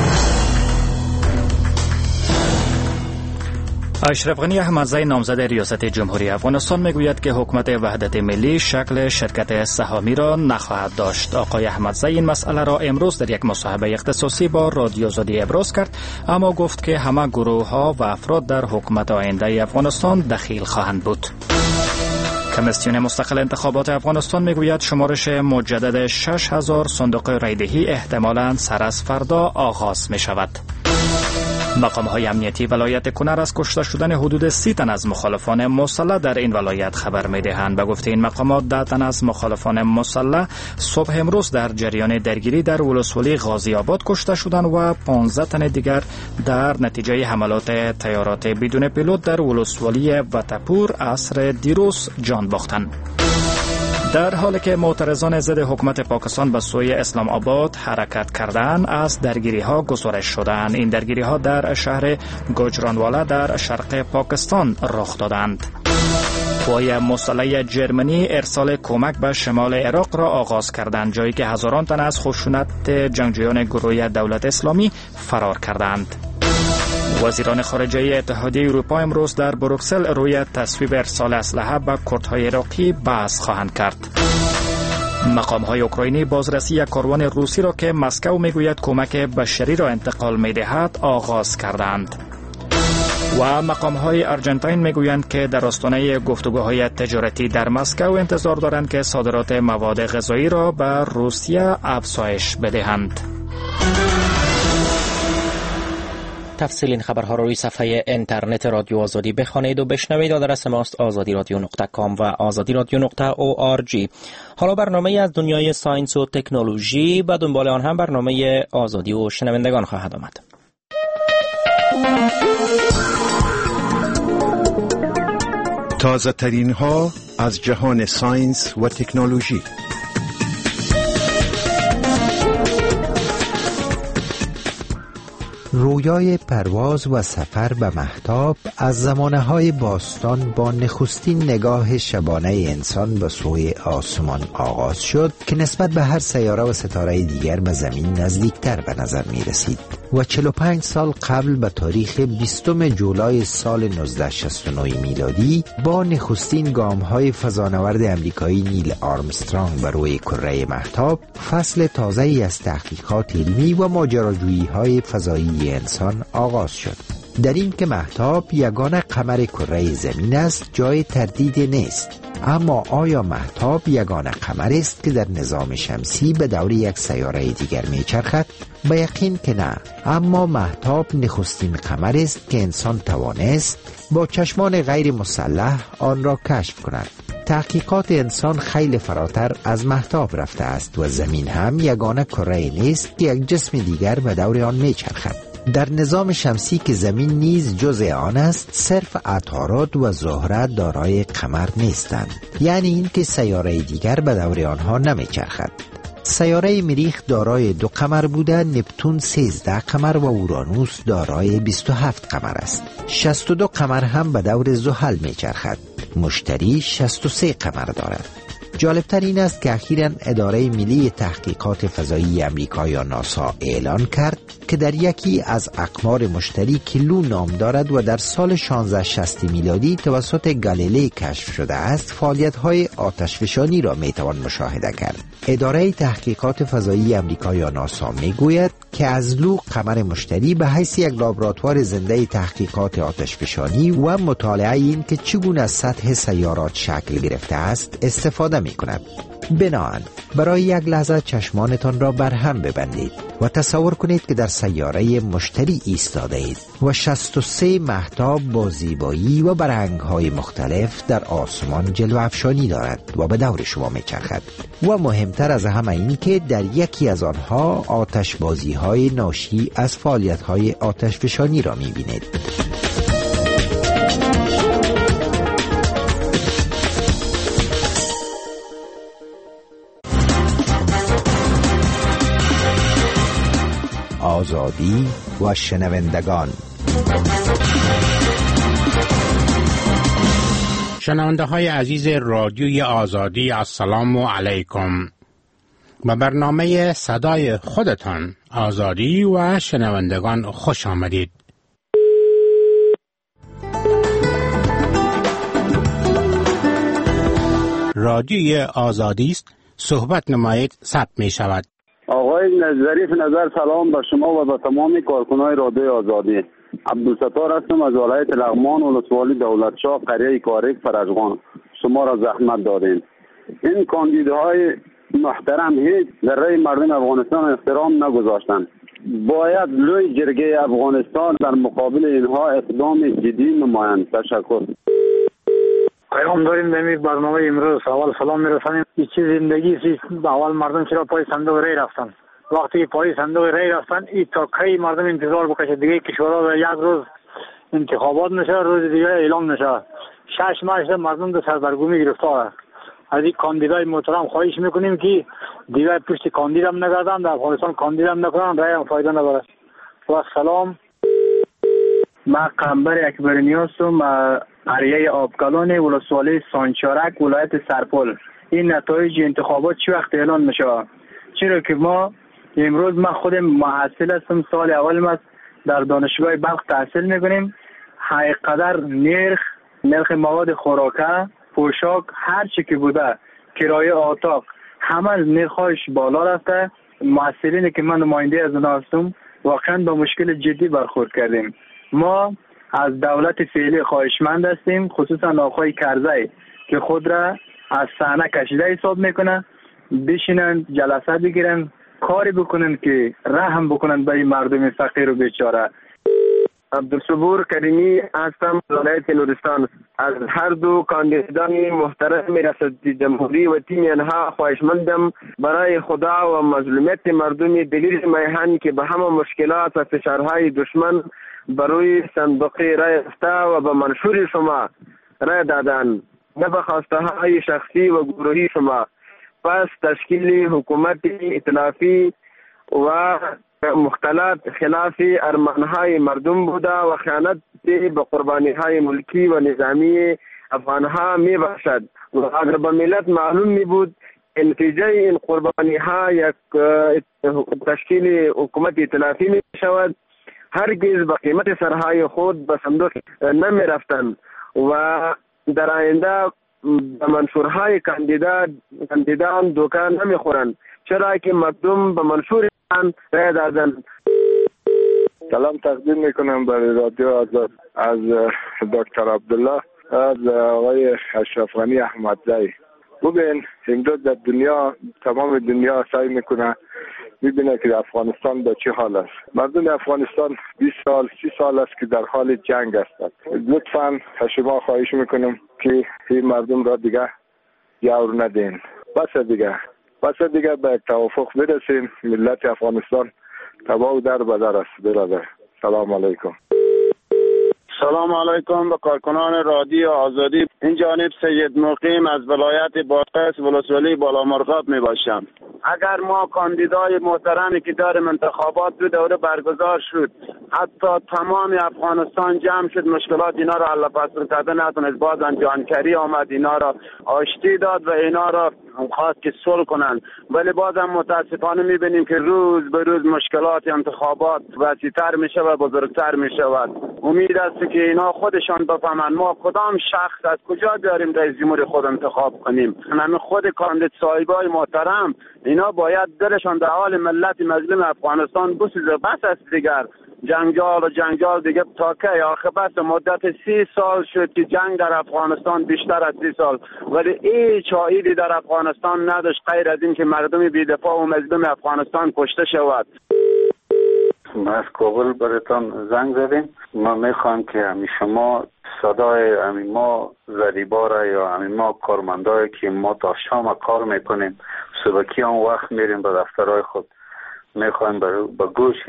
اشرف غنی احمدزی نامزد ریاست جمهوری افغانستان میگوید که حکومت وحدت ملی شکل شرکت سهامی را نخواهد داشت. آقای احمدزی این مسئله را امروز در یک مصاحبه اختصاصی با رادیو آزادی ابراز کرد، اما گفت که همه گروه ها و افراد در حکومت آینده افغانستان دخیل خواهند بود. کمیسیون مستقل انتخابات افغانستان میگوید شمارش مجدد 6000 صندوق رایدهی احتمالاً سر از فردا آغاز می شود. مقام‌های امنیتی ولایت کنر از کشته شدن حدود 30 تن از مخالفان مسلح در این ولایت خبر می‌دهند. به گفته این مقامات 10 تن از مخالفان مسلح صبح امروز در جریان درگیری در ولسوالی غازی آباد کشته شدند و 15 تن دیگر در نتیجه حملات طیارات بدون پیلوت در ولسوالی وطپور عصر دیروز جان باختند. در حالی که معترضان ضد حکومت پاکستان به سوی اسلام آباد حرکت کردند، از درگیری ها گزارش شدند. این درگیری ها در شهر گوجرانوالا در شرق پاکستان رخ دادند. قوای مسلح جرمنی ارسال کمک به شمال عراق را آغاز کردند، جایی که هزاران تن از خشونت جنگجویان گروه دولت اسلامی فرار کردند. وزیران خارجه اتحادیه اروپا امروز در بروکسل روی تصویب ارسال اسلحه به کردهای عراقی بحث خواهند کرد. مقام‌های اوکراینی بازرسی یک کاروان روسی را که مسکو میگوید کمک بشری را انتقال می‌دهد آغاز کردند. و مقام‌های ارژانتین میگویند که در آستانه گفتگوهای تجارتی در مسکو انتظار دارند که صادرات مواد غذایی را به روسیه افزایش بدهند. تفصیل این خبرها را روی صفحه اینترنت رادیو آزادی بخوانید و بشنوید. آدرس ماست azadiradio.com و azadiradio.org. حالا برنامه از دنیای ساینس و تکنولوژی و دنبال آن هم برنامه آزادی و شنوندگان خواهد آمد. تازه ترین ها از جهان ساینس و تکنولوژی. رویای پرواز و سفر به مهتاب از زمانه‌های باستان با نخستین نگاه شبانه انسان به سوی آسمان آغاز شد که نسبت به هر سیاره و ستاره دیگر به زمین نزدیکتر به نظر می رسید و 45 سال قبل به تاریخ 20 جولای سال 1969 میلادی با نخستین گام‌های فضانورد امریکایی نیل آرمسترانگ بر روی کره مهتاب فصل تازه‌ای از تحقیقات علمی و ماجراجویی‌های فضایی انسان آغاز شد. در این که مهتاب یگانه قمر کره زمین است جای تردید نیست، اما آیا مهتاب یگانه قمر است که در نظام شمسی به دور یک سیاره دیگر میچرخد؟ به یقین که نه، اما مهتاب نخستین قمر است که انسان توانست با چشمان غیر مسلح آن را کشف کند. تحقیقات انسان خیلی فراتر از مهتاب رفته است و زمین هم یگانه کره نیست که یک جسم دیگر به دور آن میچرخد. در نظام شمسی که زمین نیز جزء آن است، صرف عطارد و زهره دارای قمر نیستند، یعنی این که سیاره دیگر به دور آنها نمیچرخد. سیاره مریخ دارای 2 قمر بوده، نپتون 13 قمر و اورانوس دارای 27 قمر است. 62 قمر هم به دور زحل میچرخد. مشتری 63 قمر دارد. جالبتر این است که اخیراً اداره ملی تحقیقات فضایی امریکا یا ناسا اعلان کرد که در یکی از اقمار مشتری که لو نام دارد و در سال 1660 میلادی توسط گالیله کشف شده است، فعالیت‌های آتشفشانی را میتوان مشاهده کرد. اداره تحقیقات فضایی امریکا یا ناسا میگوید که از لو قمر مشتری به حیث یک لابراتوار زنده تحقیقات آتشفشانی و مطالعه این که چگونه سطح سیارات شکل گرفته است استفاده می کند. بنابراین برای یک لحظه چشمانتان را برهم ببندید و تصور کنید که در سیاره مشتری ایستاده اید و 63 مهتاب با زیبایی و برنگ‌های مختلف در آسمان جلوه افشانی دارد و به دور شما میچرخد. و مهمتر از همه این که در یکی از آنها آتشبازی‌های ناشی از فعالیت‌های آتشفشانی را می‌بینید. آزادی و شنوندگان. شنونده های عزیز رادیوی آزادی، السلام علیکم. به برنامه صدای خودتان آزادی و شنوندگان خوش آمدید. رادیوی آزادی است، صحبت نمایید ثبت می شود. آقای ظریف نظر، سلام به شما و به تمام کارکنان رادیو آزادی. عبدالستار هستم از ولایت لغمان، ولسوالی دولتشاه، قریه کارک، فرجغان. شما را زحمت دادیم. این کاندیداهای محترم هیچ ذره مردم افغانستان احترام نگذاشتند. باید لوی جرگه افغانستان در مقابل اینها اقدام جدی نمایند. تشکر. پیام داریم به برنامه امروز. اول سلام میرسانیم. این چیز زندگی است. اول مردم چرا پای صندوق رای رفتن؟ وقتی که پای صندوق رای رفتن، این تا کی مردم انتظار بکشه؟ دیگه کشورها یک روز انتخابات نشه، روز دیگه اعلام نشه. 6 ماه مردم در سردرگمی گرفتار است. از این کاندیدای محترم خواهش میکنیم که دیگه پشت کاندید هم نگردن، در افغانستان کاندید هم نکنن، رای هم فایده نداره. و سلام. من قنبر اکبرنی هستم، قریه آبکلان، ولسوالی سانچارک، ولایت سرپل. این نتایج انتخابات چه وقت اعلان میشه؟ چرا که ما امروز، من خودم محصل هستم، سال اول ما در دانشگاه بلخ تحصیل میکنیم. حقیقتاً نرخ مواد خوراکه، پوشاک، هر چی که بوده، کرایه اتاق، همه نرخش بالا رفته. محصلینی که من نماینده از اونها هستم واقعا با مشکل جدی برخورد کردیم. ما از دولت فعلی خواهشمند هستیم، خصوصا آقای کرزی که خود را از صحنه کشیده حساب میکنه، بشینن جلسه بگیرن، کاری بکنن که رحم بکنن به مردم فقیر و بیچاره. عبدالصبور کریمی هستم، ولایت نورستان. از هر دو کاندیدان محترم ریاست جمهوری و تیم آنها خواهشمندم برای خدا و مظلومیت مردم دلیر میهن که به همه مشکلات و فشارهای دشمن بروی صندوق رای رفته و به منشور شما رای دادن، نه به خواسته های شخصی و گروهی شما. پس تشکیل حکومت ائتلافی و مختلط خلاف ارمانهای مردم بوده و خیانت به قربانیهای ملکی و نظامی افغانها می باشد و اگر به ملت معلوم می بود نتیجه این قربانیها یک تشکیل حکومت ائتلافی می شود، هرگز به قیمت سرهای خود به صندوق نمی رفتند و در آینده به منشورهای کاندیدان دوکان نمی خورند، چرا که مردم به منشور رای دادن. سلام تقدیم میکنم برای رادیو آزاد از دکتر عبدالله، از آقای اشرف غنی احمدزی. ببین امروز در دنیا، تمام دنیا سعی میکنه ببینه که افغانستان به چه حال است. مردم افغانستان 20 سال 30 سال است که در حال جنگ هستند. لطفاً شما خواهش میکنم که این مردم را دیگه یار ندین. بس دیگه به توافق برسیم. ملت افغانستان تباه در بدر است برادر. سلام علیکم. سلام علیکم به کارکنان رادیو آزادی. این جانب سید مقیم از ولایت بادغیس ولسوالی بالامرغاب می باشم. اگر ما کاندیدای محترمی که داریم انتخابات دو دوره برگزار شد، حتی تمام افغانستان جمع شد مشکلات اینا را حل فصل کرده نتونست، بازم جانکری آمد اینا را آشتی داد و اینا را خواست که صلح کنند، ولی بازم متاسفانه میبینیم که روز به روز مشکلات انتخابات وسیع‌تر میشه و بزرگتر میشود. امید است که اینا خودشان بفهمند ما کدام شخص از کجا بیاریم رئیس جمهور خود انتخاب کنیم. همه خود کاندید صاحبای محترم اینا باید دلشان در حال ملت مظلوم افغانستان بسوزه. بس است دیگر جنجال دیگه تا کی؟ آخه بس مدت 30 سال شد که جنگ در افغانستان بیشتر از 30 سال، ولی هیچ عایدی در افغانستان نداشت غیر از این که مردم بی‌دفاع و مظلوم افغانستان کشته شود. ما از کابل براتون زنگ زدیم. ما میخوایم که شما صدای ما غریبا یا ما کارمندای که ما تا شام کار میکنیم، صبحی هم وقت میریم به دفترهای خود، میخوایم به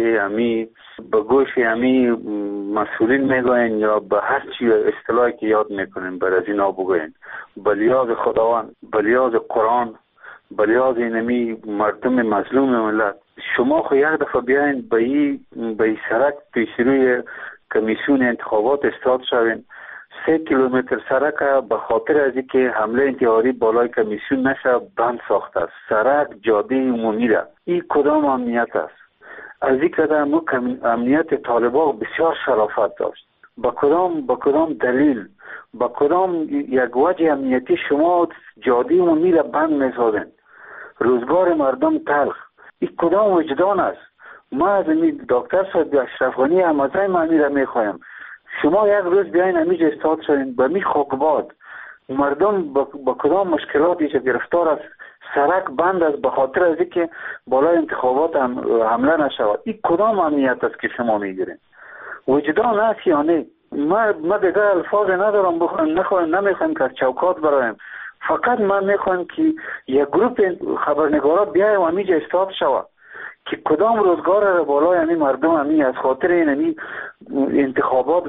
گوش همی مسئولین میگوین یا به هر چی اصطلاحی که یاد میکنیم بر از اینا بگوین، بلیاز خداوند، بلیاز قرآن، بلیاز اینمی مردم مظلوم ملت. شما خو یک دفعه بیاین به این سرک پیش روی کمیسیون انتخابات استاد شوین. 3 کیلومتر سرک به خاطر از اینکه حمله انتحاری بالای کمیسیون نشه بند ساخته است. سرک جاده عمومی را. این کدام امنیت است؟ از این قدر امنیت طالبان بسیار شرافت داشت. با کدام دلیل، با کدام یک وجه امنیتی شما جاده عمومی را بند میسازین؟ روزگار مردم تلخ. این کدام وجدان است؟ ما از این دکتر صاحب اشرف غنی همازای معنی را میخوایم. شما یک روز بیاین همیج استاد شدین به می خوکباد مردم با کدام مشکلاتی که گرفتار است، سرک بند است به خاطر از اینکه بالای انتخابات حمله نشود. این کدام امنیت است که شما میگیرین؟ وجدان است یا نه؟ ما دیگه الفاظ ندارم نمیخوایم که از چوکات برایم. فقط من میخوایم که یک گروپ خبرنگارا بیایم و همیج استاد شود که کدام روزگار را بالای همین مردم همین از خاطر این انتخابات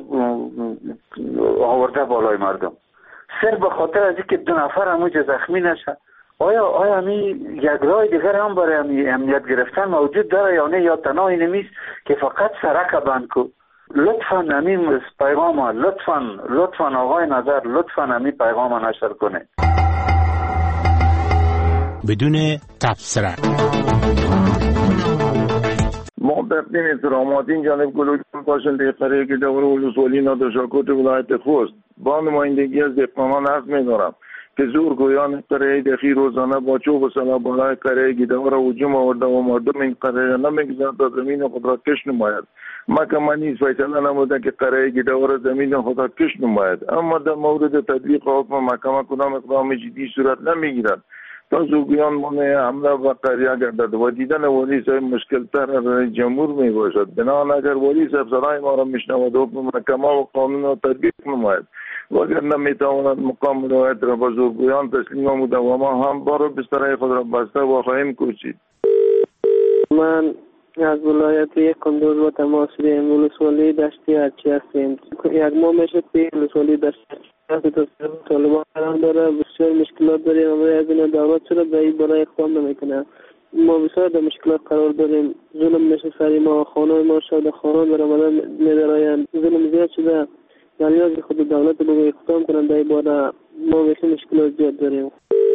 آورده بالای مردم، صرف به خاطر از اینکه 2 نفر همونجا زخمی نشه. آیا همین یک راه دیگر هم برای امنیت گرفتن موجود داره یا نه؟ یا تنها این نیست که فقط سرک بند کو؟ لطفاً همین پیغام لطفاً آقای نظر لطفاً همین پیغام نشر کنه بدون تبصره. محترم احترامات، این جانب گلوگان باشنده قریه که دور ولسوالی نادرشاکوت ولایت خوست با نمایندگی از دهقانان عرض می‌دارم که زورگویان قریه دخی روزانه با چوب و سلاح بالای قریه گیدور هجوم آورده و مردم این قریه نمیگذارند تا زمین خود را کش نماید. محکمه نیز فیصله نموده که قریه گیدور زمین خود را کش نماید، اما در مورد تطبیق حکم محکمه کدام اقدام جدی صورت نمیگیرد تا زورگویان مانع حمله و قریه گردد و دیدن والی صاحب مشکل تر از جمهور می باشد. بنابراین اگر والی صاحب صدای ما را میشنود حکم محکمه و قانون را تطبیق نماید و اگر نمیتواند مقام روایت را به زورگویان تسلیم نموده و ما هم بار بستر خود را بسته و خواهیم کوشید. من از ولایت یک کندوز و تماس داریم. ولسوالی دشتی هرچی هستیم. یک ماه میشه که ولسوالی دشتی طالبان قرار داره، بسیار مشکلات داریم. اما از این دعوت چرا به این برای اقدام نمیکنه؟ ما بسیار در مشکلات قرار داریم. ظلم میشه سری ما، خانه ما شده خانه در رمضان میدراین، ظلم زیاد شده. نیاز خود دولت بگه اقدام کنند در این باره. ما بسیار مشکلات زیاد داریم.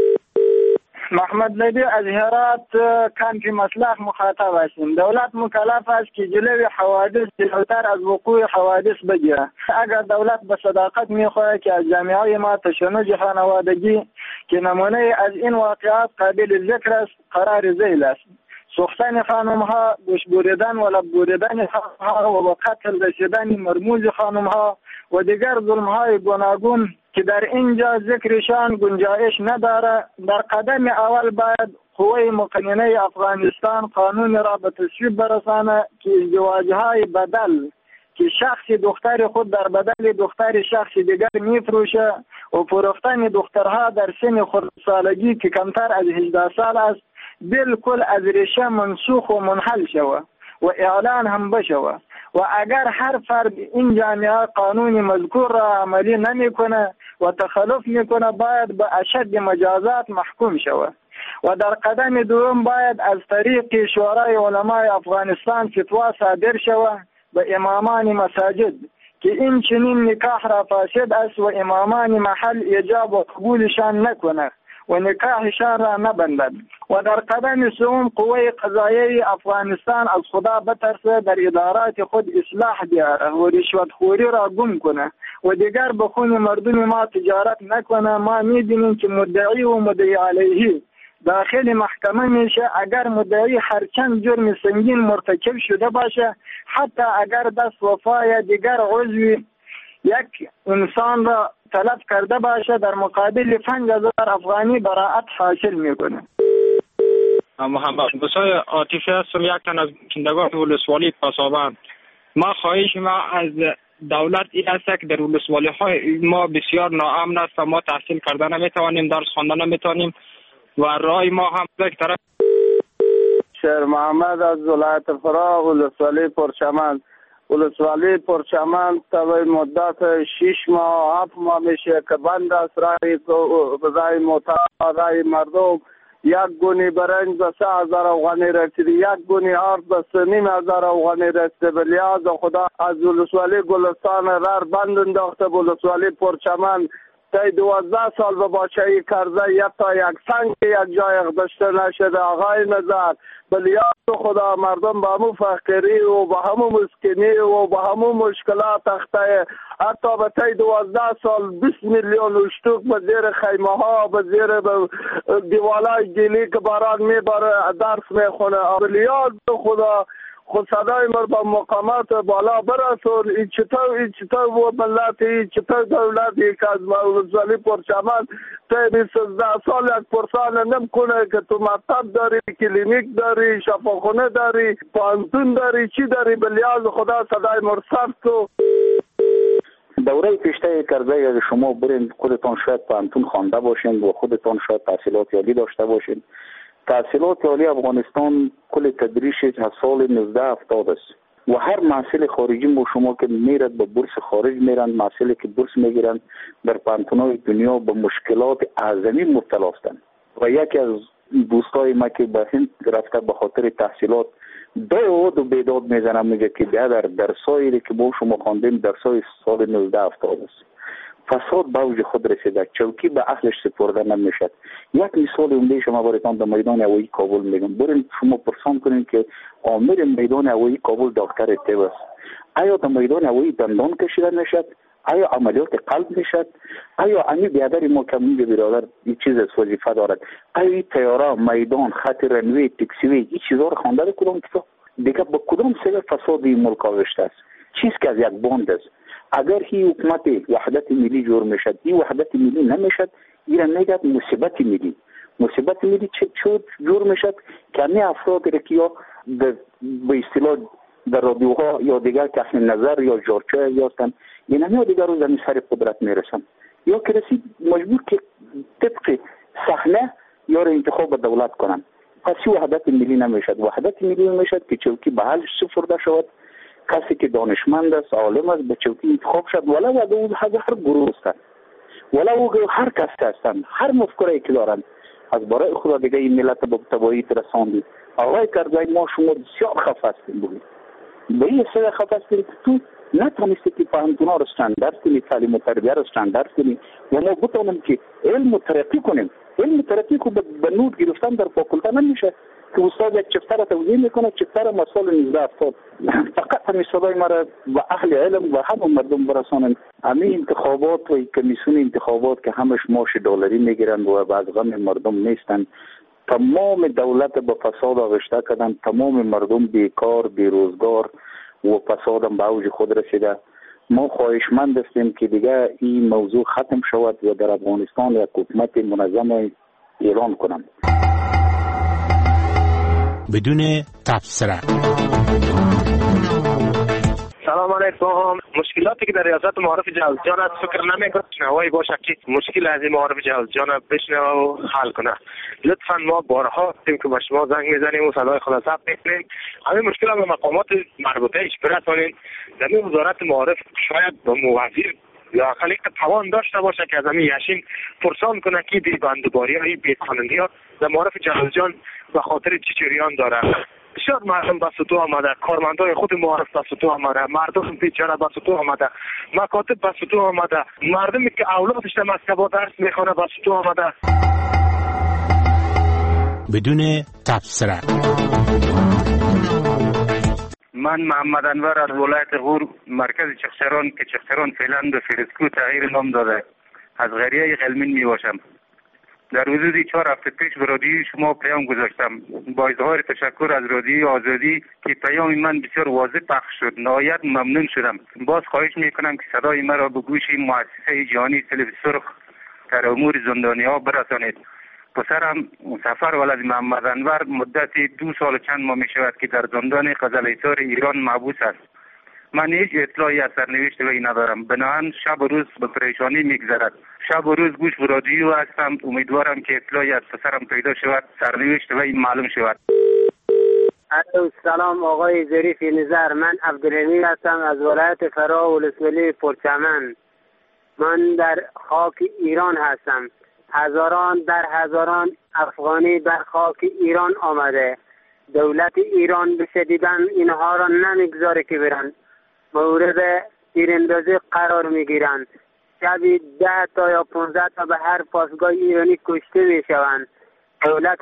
محمد لیدی از هرات کنفی مصلح مخاطب هستیم. دولت مکلف است که جلوی حوادث جلوتر از وقوع حوادث بگیره. اگر دولت به صداقت میخواهد که از جامعه ما تشنج خانوادگی که نمونه از این واقعات قابل ذکر است قرار ذیل است. سوختن خانم‌ها، گوش بریدن و لب بریدن خانم‌ها و به قتل رسیدن مرموز خانم‌ها و دیگر ظلم‌های گوناگون که در اینجا ذکرشان گنجایش نداره. در قدم اول باید قوه مقننه افغانستان قانون را به تصویب برسانه که ازدواج‌های بدل که شخص دختر خود در بدل دختر شخص دیگر میفروشه و فروختن دخترها در سن خردسالگی که کمتر از 18 سال است بالکل از ریشه منسوخ و منحل شوه و اعلان هم بشوه. و اگر هر فرد این جامعه قانون مذکور را عملی نمیکنه و تخلف میکنه باید به اشد مجازات محکوم شود. و در قدم دوم باید از طریق شورای علمای افغانستان فتوا صادر شود به امامان مساجد که این چنین نکاح را فاسد است و امامان محل ایجاب و قبولشان نکنه و نکاحشان را نبندد. و در قدم سوم قوه قضاییه افغانستان از خدا بترسه در ادارات خود اصلاح بیاره و رشوتخوری را گم کنه و دیگر به خون مردم ما تجارت نکنه. ما می‌بینیم که مدعی و مدعی علیه داخل محکمه میشه. اگر مدعی هرچند جرم سنگین مرتکب شده باشه، حتی اگر دست وفا یا دیگر عضوی یک انسان را طلب کرده باشه، در مقابل 5000 افغانی براءت حاصل میکنه. محمد موسی عاطفی هستم، یک تن از باشندگان ولسوالی پاسابند. ما خواهش ما از دولت این است که در ولسوالی های ما بسیار ناامن است و ما تحصیل کرده نمیتوانیم، درس خواندن نمیتوانیم و رای ما هم یک طرف. شهر محمد از ولایت فرا، ولسوالی پرچمن تا مدت 6 ماه 7 ماه میشه که بند است. رای رای مردم یک گونی برنج به 3000 افغانی رسیده، یک گونی آرد به 3500 افغانی رسیده. به لحاظ خدا از ولسوالی گلستان رار بند انداخته. ولسوالی پرچمن تا 12 سال به بچه‌ای کرده، یا تا یک سنگ یک جای اخداشته نشده. آقای نظر به لحاظ خدا مردم به همون فقیری و به همون مسکنی و به همون مشکلات اخته، حتی به تا 12 سال 20 میلیون اشتوک به زیر خیمه ها، به زیر دیوالای گلی که باران میباره درس میخونه. به لحاظ خدا خود صدای ما با مقامات بالا برسون. این چطور و ملت، این چطور دولت یک از ولسوالی پرچمن تا 13 سال یک پرسان نمیکنه که تو مکتب داری، کلینیک داری، شفاخانه داری، پانتون داری، چی داری؟ به لحاظ خدا صدای مرسل تو. دوره پیشته کرده یا شما برین خودتان شاید پانتون خوانده باشین و خودتان شاید تحصیلات عالی داشته باشین. تحصیلات عالی افغانستان کل تدریسش از سال 1970 است و هر محصل خارجی با شما که میرد به بورس خارج میرن، محصلی که بورس میگیرن در پانتونای دنیا به مشکلات اعظمی مبتلا هستند. و یکی از دوستای ما که به هند رفته به خاطر تحصیلات دو بیداد میزنم، میگه که در درسایی که با شما خواندیم درسای سال 1970 است. فساد به اوج خود رسیده، چوکی به اهلش سپرده نمیشد. یک مثال عمده شما براتون در میدان هوایی کابل میگم. برین شما پرسان کنین که آمر میدان هوایی کابل دکتر تیو است. آیا در میدان هوایی دندان کشیده نشد؟ آیا عملیات قلب نشد؟ آیا امی بیادر ما که میگه برادر این چیز از وظیفه دارد؟ آیا این تیاره، میدان، خط رنوی، تکسیوی این چیزها رو خوانده در کدام کتاب؟ دیگه با کدام سبب فساد این ملک آغشته است؟ چیز که از یک باند است. اگر هی حکومت وحدت ملی جور میشد، این وحدت ملی نمیشد، این میگه مصیبت ملی. مصیبت ملی چه جور میشد که همه افراد را که یا به اصطلاح در رادیوها یا دیگر که اهل نظر یا جارچه یاستن، این همه دیگر رو زمین سر قدرت میرسن، یا که رسید مجبور که طبق صحنه یا را انتخاب دولت کنن. پس وحدت ملی نمیشد. وحدت ملی نمیشد که چوکی به حالش سپرده شود. کسی که دانشمند است، عالم است، به چوکی انتخاب شد، ولو او هر گروه است، ولو او هر کس هستند، هر مفکوره که دارند، از برای خدا دیگه این ملت به تباهی رساندید. آقای کرزی ما شما بسیار خفه هستیم بود. به این سر خفه هستیم که تو نتونستی که پانتونا رو استاندارد کنی، تعلیم و تربیه رو استاندارد کنی و ما بتونیم که علم ترقی کنیم. علم ترقی که به نود گرفتن در فاکولته نمیشه که استاد یک چفتر را توضیح میکنه، چفتر مسئول 1970. فقط همین صدای ما را به اهل علم و همه مردم برسانن. همین انتخابات و کمیسیون انتخابات که همش معاش دلاری میگیرن و به از غم مردم نیستن، تمام دولت به فساد آغشته کردن، تمام مردم بیکار، بیروزگار و فساد هم به اوج خود رسیده. ما خواهشمند هستیم که دیگه این موضوع ختم شود و در افغانستان یک حکومت منظم اعلان کنند. بدون تبصره. سلام نمیفهم. مشکلاتی که در ریاست معارف جوزجان است فکر نمیکنم شنوایی باشه که مشکل از این معارف جوزجان بشنوه و حل کنه. لطفا ما بارها هستیم که به شما زنگ میزنیم و صدای خود ثبت میکنیم. همین مشکل به مقامات مربوطه ایش برسانید. در وزارت معارف شاید به موزیر یا خلیق توان داشته باشه که از همین یشین پرسان کنه که دی بندباری های بیقانونی ها در معارف جوزجان به خاطر چه جریان داره. بسیار مردم به سطوح آمده، کارمندای خود معارف به سطوح آمده، مردم بیچاره به سطوح آمده، مکاتب به سطوح آمده، مردمی که اولادش در مکتبات درس میخونه به سطوح آمده. بدون تبصره. من محمد انور از ولایت غور مرکز چخچران که چخچران فعلا به فیرسکو تغییر نام داده از قریه قلمین می باشم. در حدود 4 هفته پیش به رادیوی شما پیام گذاشتم با اظهار تشکر از رادیوی آزادی که پیام من بسیار واضح پخش شد. نهایت ممنون شدم. باز خواهش میکنم که صدای مرا به گوش مؤسسه جهانی صلیب سرخ در امور زندانی‌ها برسانید. پسرم سفر ولد محمد انور مدت 2 سال چند ماه می شود که در زندان قزل‌حصار ایران محبوس است. من هیچ اطلاعی از سرنوشت وی ندارم. بنابراین شب و روز به پریشانی میگذرد. شب و روز گوش به رادیو هستم. امیدوارم که اطلاعی از پسرم پیدا شود، سرنوشت وی معلوم شود. سلام آقای ظریف نظر، من عبدالحمید هستم از ولایت فرا ولسوالی پرچمن. من در خاک ایران هستم. هزاران افغانی در خاک ایران آمده. دولت ایران به شدیداً اینها را نمیگذاره که برن، مورد تیراندازی قرار میگیرن. شبی 10 تا یا 15 تا به هر پاسگاه ایرانی کشته میشوند. دولت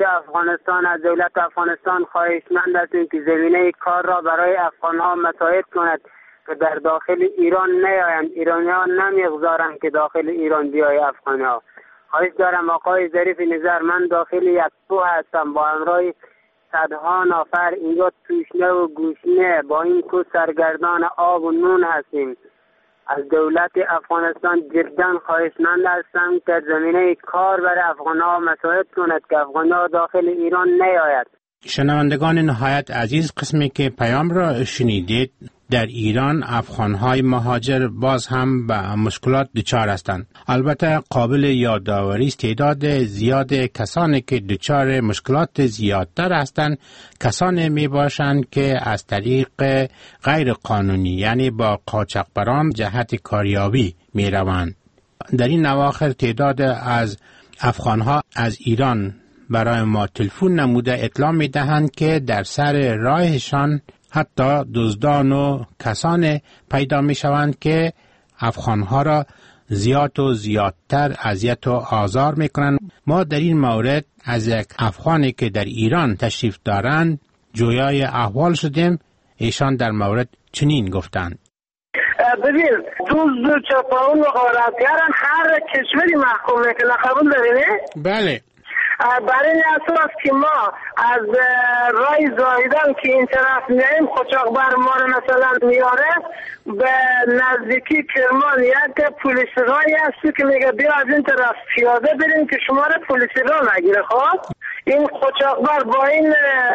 افغانستان خواهشمند هستیم که زمینه کار را برای افغانها مساعد کند که در داخل ایران نیایند. ایرانیان نمیگذارند که داخل ایران بیای افغانها. خواهش دارم آقای ظریف نظر، من داخل یک کوه هستم با همراه صدها نفر اینجا توشنه و گوشنه با این کوه سرگردان آب و نون هستیم. از دولت افغانستان جدا خواهشمند هستم که زمینه کار برای افغانها مساعد کند که افغانها داخل ایران نیاید. شنوندگان نهایت عزیز، قسمی که پیام را شنیدید، در ایران افغانهای مهاجر باز هم به مشکلات دچار هستند. البته قابل یادآوری است تعداد زیاد کسانی که دچار مشکلات زیادتر هستند کسانی می باشند که از طریق غیر قانونی یعنی با قاچاقبران جهت کاریابی می روند. در این اواخر تعداد از افغانها از ایران برای ما تلفن نموده اطلاع می دهند که در سر راهشان حتی دزدان و کسان پیدا می شوند که افغانها را زیاد و زیادتر اذیت و آزار می کنند. ما در این مورد از یک افغانی که در ایران تشریف دارند جویای احوال شدیم. ایشان در مورد چنین گفتند: ببین دزد چپاون و غارتگران هر کشوری محکوم میکنه، قبول دارینه؟ بله. برای این اساس که ما از رای زایدن که این طرف میاییم قاچاقبر ما رو مثلا میاره به نزدیکی کرمان یک پلیس رای هست که میگه بیا از این طرف پیاده بریم که شما رو پلیس را نگیره. خب این قاچاقبر با این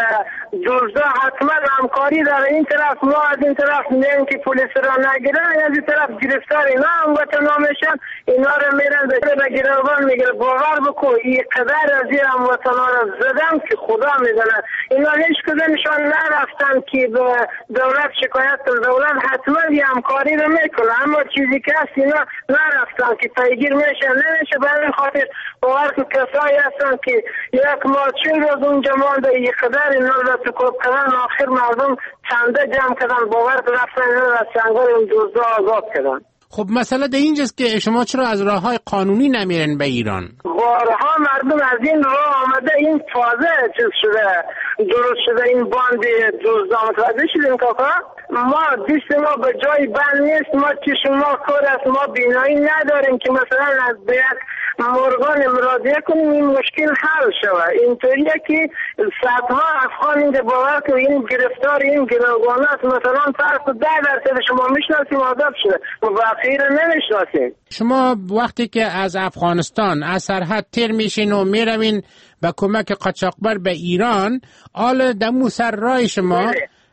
دزدا حتما همکاری داره. این طرف ما از این طرف میگیم که پلیس را نگیره، از این طرف گرفتار اینا هم وطنا میشن، اینا رو میرن به گروگان میگیره. باور بکن این قدر از این هموطنا رو زدم که خدا میزنه. اینا هیچ کدومشان نرفتن که به دولت شکایت کنن. دولت حتما یه همکاری رو میکنه، اما چیزی که هست اینا نرفتن که پیگیر میشه نمیشه. برای خاطر باور که کسایی هستن که یک ماه 40 روز اونجا مانده یک قدر اینا رو تکوب کردن، آخر مردم چنده جمع کردن، باور که رفتن اینا رو از چنگال اون دوزده آزاد کردن. خب مسئله در اینجاست که شما چرا از راه‌های قانونی نمیرن به ایران؟ بارها مردم از این راه آمده، این تازه چیز شده، درست شده این باند دزدا. متوجه شدین کاکا؟ ما دیست ما به جای بند نیست، ما چشم ما کور است، ما بینایی نداریم که مثلا از بیت مرغان مراجعه کنیم این مشکل حل شود. اینطوریه که صدها افغان اینجا باور که این گرفتار این گروگان است، مثلا فرق 10% شما میشناسیم آداب شده، واقعی رو نمیشناسیم. شما وقتی که از افغانستان از سرحد تیر میشین و میروین به کمک قاچاقبر به ایران، آل دمو سر رای شما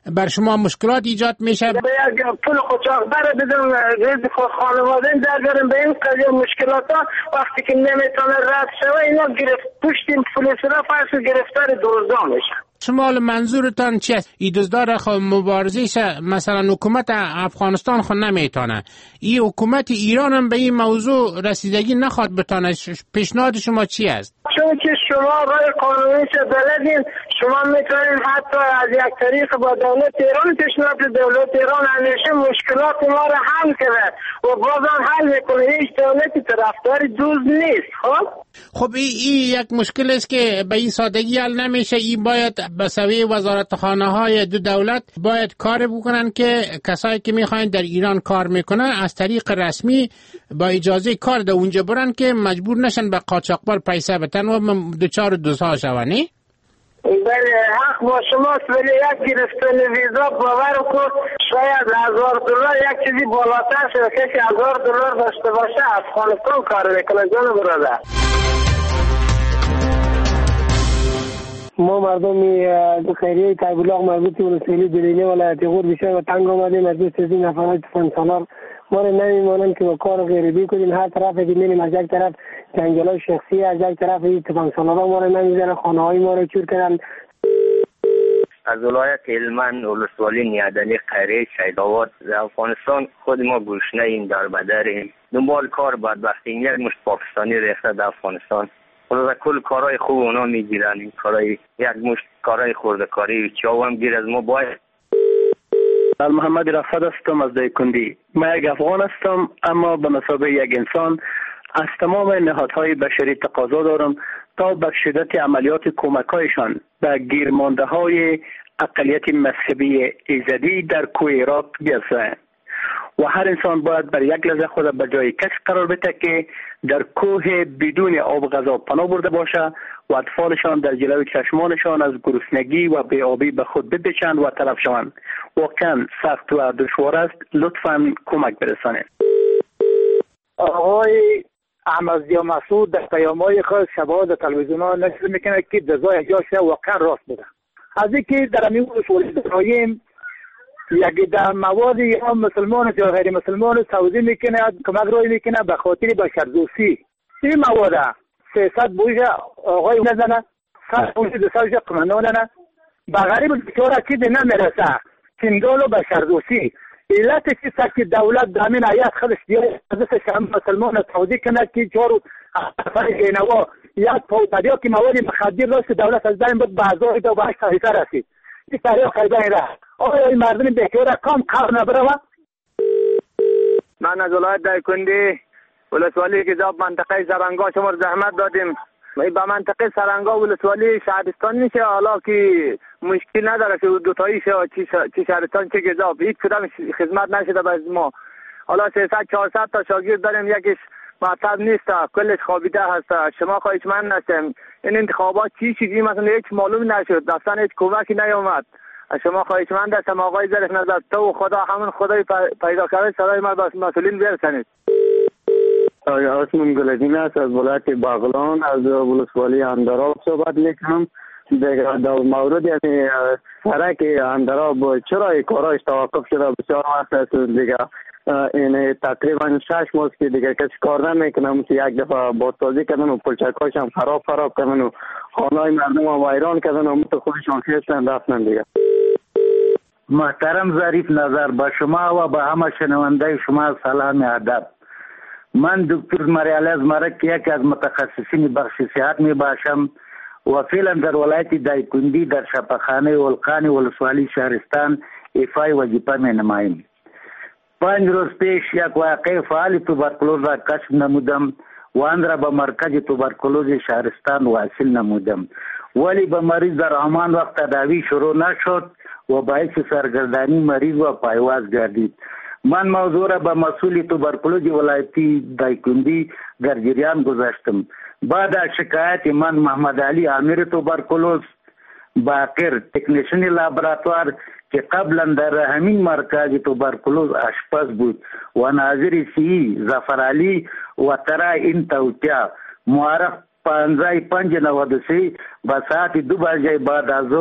بر شما مشکلات ایجاد میشه؟ به یک پول قاچاقبر بدون رزق خانواده درگیریم به این قضیه مشکلات ها وقتی که نمیتونه رد شوه اینا پشت پلیس را فرض گرفتار دزدان میشه. شما منظورتان چی است؟ این دزدار خود مبارزه مثلا حکومت افغانستان خود نمیتونه، این حکومت ایران هم به این موضوع رسیدگی نخواد بتونه. پیشنهاد شما چی است؟ چون که شما رای قانونی بلدین، شما میتونید حتی از یک طریق با دولت ایران پیشنهاد دولت ایران همیشه مشکلات ما را حل کنه و بازم حل میکنه. هیچ دولتی طرفدار دزد نیست. خب این یک مشکل است که به این سادگی حل نمیشه. این باید به سوی وزارتخانه های دو دولت باید کار بکنن که کسایی که میخواین در ایران کار میکنن از طریق رسمی با اجازه کار در اونجا برن که مجبور نشن به قاچاقبر پیسه بدن و دچار دزدها شونی. بله حق با شماست، ولی یک گرفتن ویزا باور کن شاید $1000 یک چیزی بالاتر شده که $1000 داشته باشه افغانستان کار میکنه. جان برادر ما مردمی دو خیریه تایبولاغ مربوطی ولسوالی دلیلی ولایت غور بیشتر و تنگ آمدیم از 2-3 نفرات فنسالار ما را نمیمانند که با کار غیربی کنیم. هر طرف که میریم از یک طرف جنگلای شخصی، از یک طرف فنسالارا ما را نمیزنن، خانه های ما را چور کردن. از ولایت هلمند ولسوالی نیادلی قریه شیدآباد در افغانستان خود ما گشنه ایم، در بدریم، دنبال کار بدبختی. یک مشت پاکستانی ریخته در افغانستان، خود کل کارهای خوب اونا میگیرن، این کارهای یک مشت کارهای خورده‌کاری چاو هم گیر از ما باید. محمد رفت هستم از دایکندی. من یک افغان هستم اما به مثابه یک انسان از تمام نهادهای بشری تقاضا دارم تا بخشیدت عملیات کمک‌هایشان به گیرمانده‌های اقلیت مذهبی ایزدی در کوه عراق بیفزایند و هر انسان باید بر یک لحظه خود به جای کسی قرار بده که در کوه بدون آب و غذا پناه برده باشه و اطفالشان در جلوی چشمانشان از گرسنگی و بی‌آبی به خود بپیچند و تلف شوند. واقعا سخت و دشوار است، لطفاً کمک برسانید. آقای احمدضیا مسعود در پیام‌های خود شب‌ها در تلویزیون‌ها نشر میکنه که جزای جاشه واقعا راست بوده. از اینکه در همین اصول داریم یک در مواد یا مسلمان یا غیر مسلمان توضیح میکنه، کمک روی میکنه به خاطر بشردوستی. این مواد 300 بوجه آقای نزنه، 100 بوجه 200 قمنان نه، به غریب بیچاره چیزی نمیرسه. چندال و بشردوستی علت چیست که دولت دامین آیات خودش دیگه از شام مسلمان توضیح کنه که جارو اینوا یا پودیا که مواد مخدر راست دولت از دائم بود بازار دو باش تاریخ رسید. این تاریخ خیلی را آقای مردم بیچاره کام کار نبره. من از ولایت دایکندی ولسوالی گزاب منطقه سرنگا شما زحمت دادیم. به منطقه سرنگا ولسوالی شهرستان میشه، حالا که مشکل نداره که دوتایی شه چی شهرستان چه گزاب هیچ کدام خدمت نشده به ما. حالا 300-400 تا شاگرد داریم، یکیش معتاد نیست، کلش خوابیده هست. شما خواهش من هستم این انتخابات چی چیزی مثلا هیچ معلوم نشد، اصلا هیچ کمکی نیومد. شما خواهش من هستم آقای ظریف نژاد تو خدا همون خدای پیدا کرده صدای ما به مسئولین برسانید. اسمم گلدین است از ولایت باغلان از ولسوالی اندراب صحبت میکنم. در مورد یعنی سرک اندراب چرا کارایش توقف شده بسیار وقت است دیگه، این تقریبا 6 ماه که دیگه کسی کار نمیکنه. یک دفعه بازسازی کردن و پلچکاش هم خراب کردن و خانه‌های مردم هم ویران کردن و مت خودشان خیستن رفتن دیگه. محترم ظریف نظر با شما و با همه شنونده شما سلام ادب. من دکتر مریالیز مرک یک از متخصصین بخش صحت می باشم و فعلا در ولایت دایکندی در شفاخانه ولقانی ولسوالی شهرستان ایفای وظیفه می نمایم. 5 روز پیش یک واقع فعال توبرکلوز را کشف نمودم و آن را به مرکز توبرکلوز شهرستان واصل نمودم، ولی به مریض در همان وقت تداوی شروع نشد و باعث سرگردانی مریض و پایواز گردید. من موضوع را به مسئول توبرکلوز ولایتی دایکندی در جریان گذاشتم. بعد از شکایت من محمد علی امیر توبرکلوز باقر تکنیشن لابراتوار که قبلا در همین مرکز توبرکلوز آشپز بود و ناظر سی ظفر علی و ترا این توتیا معرف 15/5/93 به ساعت 2 بجه بعد از ظهر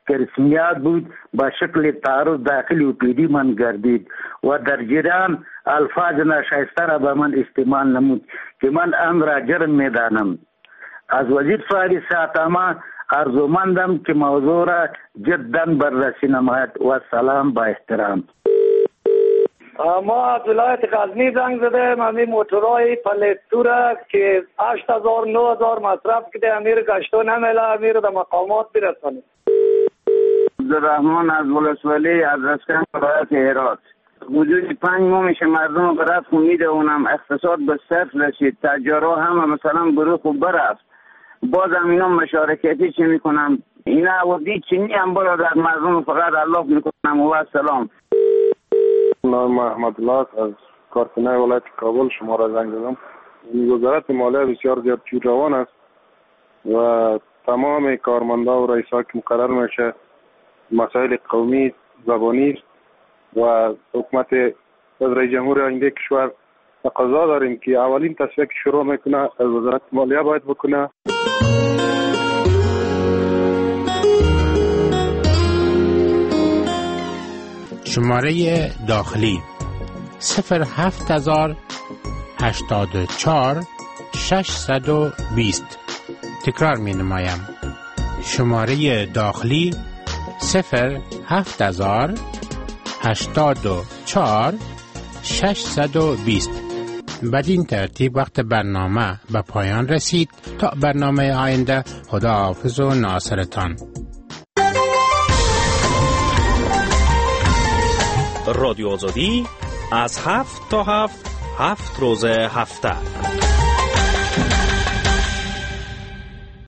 که رسمیت بود به شکل تعارض داخلی پیدی من گردید و در جریان الفاظ ناشایسته را به من استعمال نمود که من آن را جرم میدانم. از وزیر صاحب صحت عامه ارزومندم که موضوع را جدا بررسی نماید و سلام با احترام. ما از ولایت غزنی زنگ زده ممی موتورای پلیتورا که 8000 9000 مصرف کده امیر گشتو نمیله امیر در مقامات برسانه. عبدالرحمن از ولسوالی از رسکن ولایت هرات. وجود 5 ماه میشه مردم برات میده اونم اقتصاد به صفر رسید، تجارا هم مثلا گروه خوب برفت، باز هم اینا مشارکتی چی میکنم اینا و دی چینی هم برادر مردم فقط الله میکنم و سلام. نام احمد الله از کارخانه ولایت کابل شما را زنگ زدم. وزارت مالیه بسیار زیاد پیشروان است و تمام کارمندا و رئیسا که مقرر میشه مسائل قومی زبانی است و حکومت رئیس جمهور آینده کشور تقاضا داریم که اولین تصفیه که شروع میکنه از وزارت مالیه باید بکنه. شماره داخلی 07084 620. تکرار می نمایم. شماره داخلی 07084 620. بدین ترتیب وقت برنامه به پایان رسید. تا برنامه آینده خداحافظ و ناصرتان. رادیو آزادی از 7 تا 7 روز هفته.